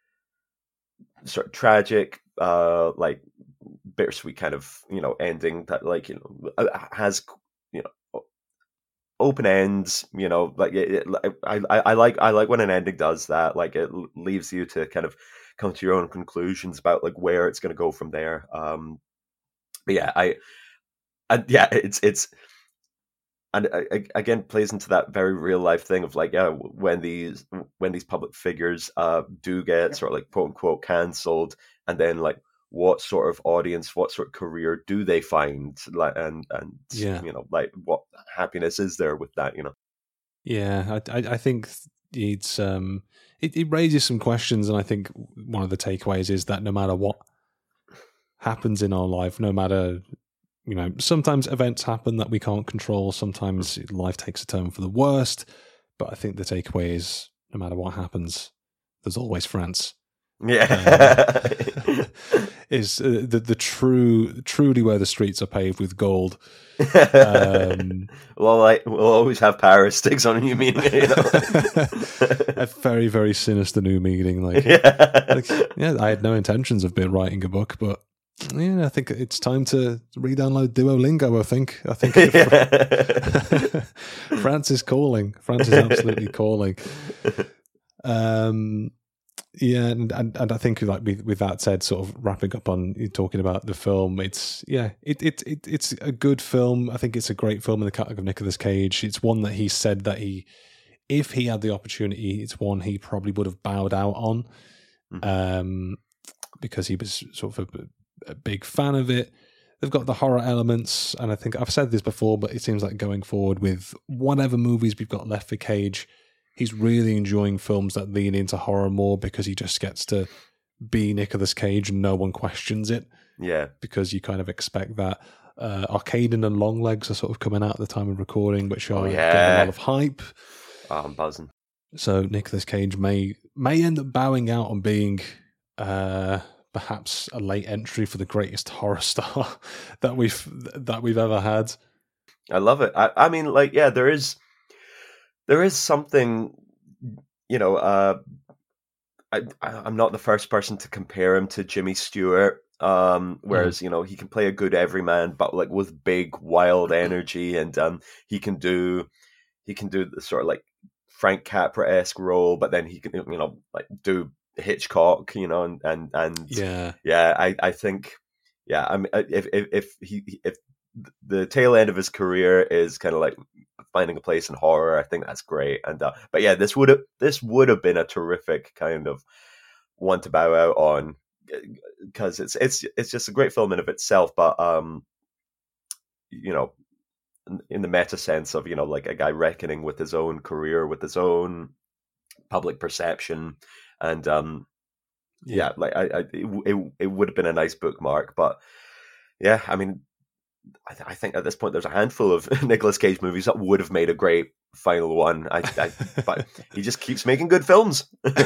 sort of tragic, uh, like bittersweet kind of you know ending that like you know has you know. Open ends, you know, like it, it, I, I, I like, I like when an ending does that. Like it leaves you to kind of come to your own conclusions about like where it's going to go from there. Um, but yeah, I, I yeah, it's it's, and I, again plays into that very real life thing of like, yeah, when these when these public figures uh do get sort of like quote unquote cancelled, and then like. What sort of audience, what sort of career do they find, like, and and yeah. you know, like, what happiness is there with that, you know? Yeah, I I think it's um it, it raises some questions, and I think one of the takeaways is that no matter what happens in our life, no matter you know, sometimes events happen that we can't control, sometimes life takes a turn for the worst, but I think the takeaway is no matter what happens, there's always France. Yeah. um, is uh, the the true truly where the streets are paved with gold. Um, well, I will always have Paris sticks on a new meaning. You know? A very very sinister new meaning. Like, yeah. like, yeah, I had no intentions of being writing a book, but yeah, I think it's time to re-download Duolingo. I think. I think Yeah. France is calling. France is absolutely calling. Um. Yeah, and, and and I think like with, with that said, sort of wrapping up on you talking about the film, it's yeah, it, it it it's a good film. I think it's a great film in the category of Nicolas Cage. It's one that he said that he, if he had the opportunity, it's one he probably would have bowed out on, Mhm. um, because he was sort of a, a big fan of it. They've got the horror elements, and I think I've said this before, but it seems like going forward with whatever movies we've got left for Cage, he's really enjoying films that lean into horror more because he just gets to be Nicolas Cage and no one questions it Yeah. because you kind of expect that. Uh, Arcaden and Longlegs are sort of coming out at the time of recording, which are Oh, getting yeah. a lot of hype. Oh, I'm buzzing. So Nicolas Cage may may end up bowing out on being uh, perhaps a late entry for the greatest horror star that we've that we've ever had. I love it. I, I mean, like, yeah, there is, there is something, you know. Uh, I, I I'm not the first person to compare him to Jimmy Stewart. Um, whereas you know he can play a good everyman, but like with big wild energy, and um, he can do he can do the sort of like Frank Capra-esque role, but then he can you know like do Hitchcock, you know, and and and Yeah. yeah, I I think yeah, I mean if if if he if the tail end of his career is kind of like finding a place in horror, I think that's great. And uh, but yeah, this would have this would have been a terrific kind of one to bow out on, because it's it's it's just a great film in of itself. But um, you know, in the meta sense of you know like a guy reckoning with his own career, with his own public perception, and um, yeah, like I, I it, it it would have been a nice bookmark. But yeah, I mean. I, th- I think at this point there's a handful of Nicolas Cage movies that would have made a great final one. I, I but he just keeps making good films.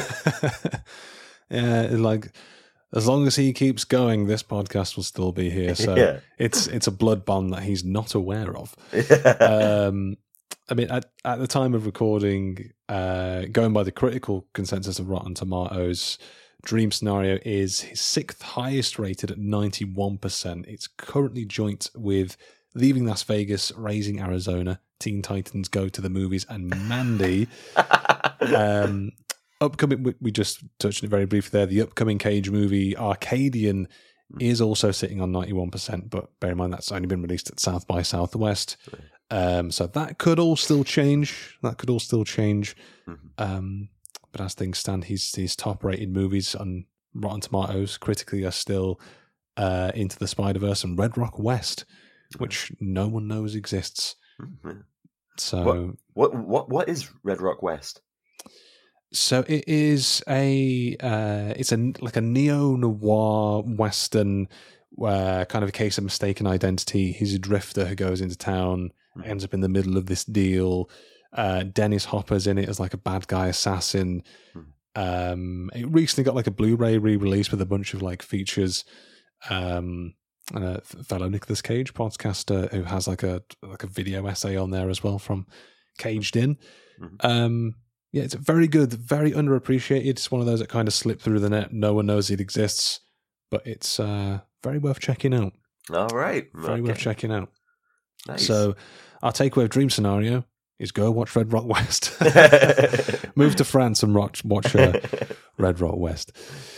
Yeah, like as long as he keeps going, this podcast will still be here. So Yeah. it's it's a blood bond that he's not aware of. Yeah. Um, I mean, at, at the time of recording, uh, going by the critical consensus of Rotten Tomatoes, Dream Scenario is his sixth highest rated at ninety-one percent. It's currently joint with Leaving Las Vegas, Raising Arizona, Teen Titans Go to the Movies, and Mandy. um, upcoming, we, we just touched on it very briefly there. The upcoming Cage movie, Arcadian, is also sitting on ninety-one percent, but bear in mind that's only been released at South by Southwest. Um, so that could all still change. That could all still change. Mhm. Um, but as things stand, his his top rated movies on Rotten Tomatoes critically are still uh, Into the Spider-Verse and Red Rock West, which no one knows exists. Mhm. So What what what is Red Rock West? so it is a uh, it's a like a neo noir western, where kind of a case of mistaken identity. He's a drifter who goes into town, ends up in the middle of this deal. Uh, Dennis Hopper's in it as like a bad guy assassin. Um, it recently got like a Blu-ray re-release with a bunch of like features. Um, and a fellow Nicolas Cage podcaster who has like a like a video essay on there as well from Caged In. Mhm. Um, yeah, it's very good, very underappreciated. It's one of those that kind of slipped through the net. No one knows it exists, but it's uh, very worth checking out. All right, Very okay. worth checking out. Nice. So our takeaway of Dream Scenario is go watch Red Rock West. Move to France and watch, watch uh, Red Rock West.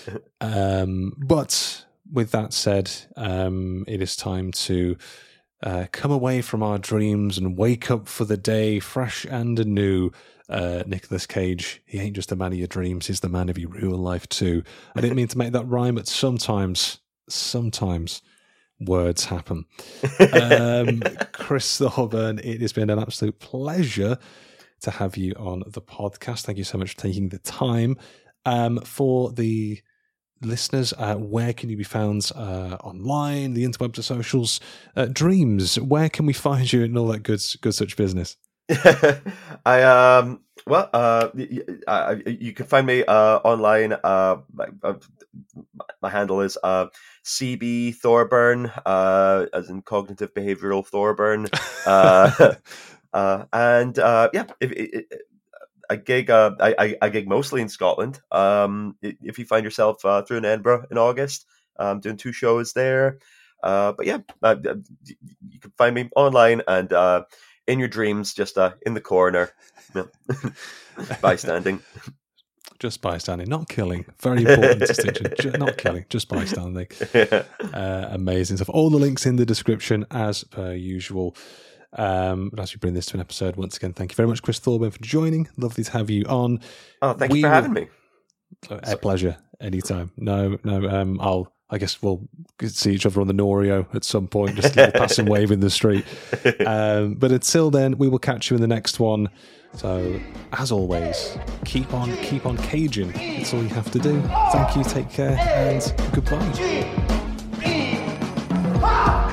Um, but with that said, um, it is time to uh, come away from our dreams and wake up for the day fresh and anew. Uh, Nicolas Cage, he ain't just the man of your dreams, he's the man of your real life too. I didn't mean to make that rhyme, but sometimes, sometimes words happen. Um, Chris Thorburn, it has been an absolute pleasure to have you on the podcast. Thank you so much for taking the time. Um, for the listeners, uh, where can you be found uh, online, the interwebs, the socials? Uh, Dreams, where can we find you and all that good, good such business? I um well uh y- y- uh, you can find me uh online. Uh, my, uh, my handle is uh C B Thorburn, uh as in cognitive behavioral Thorburn. Uh, uh and uh yeah, if, if, I gig uh I, I I gig mostly in Scotland. Um, i- if you find yourself uh, through in Edinburgh in August, I'm doing two shows there. Uh, but yeah, uh, uh, y- you can find me online and uh in your dreams, just uh in the corner, you know, bystanding. Just bystanding, not killing. Very important distinction. Ju- not killing, just bystanding. Uh, amazing stuff. All the links in the description as per usual. Um, but as we bring this to an episode, once again, thank you very much, Chris Thorburn, for joining. Lovely to have you on. Oh, thank We you for will- having me. A pleasure. Anytime. No, no. Um, I'll. I guess we'll see each other on the Norio at some point, just a little passing wave in the street. Um, but until then, we will catch you in the next one. So, as always, keep on, keep on caging. It's all you have to do. Thank you. Take care, and goodbye. G E ha!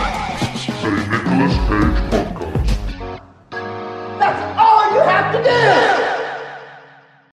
A Nicolas Cage podcast. That's all you have to do.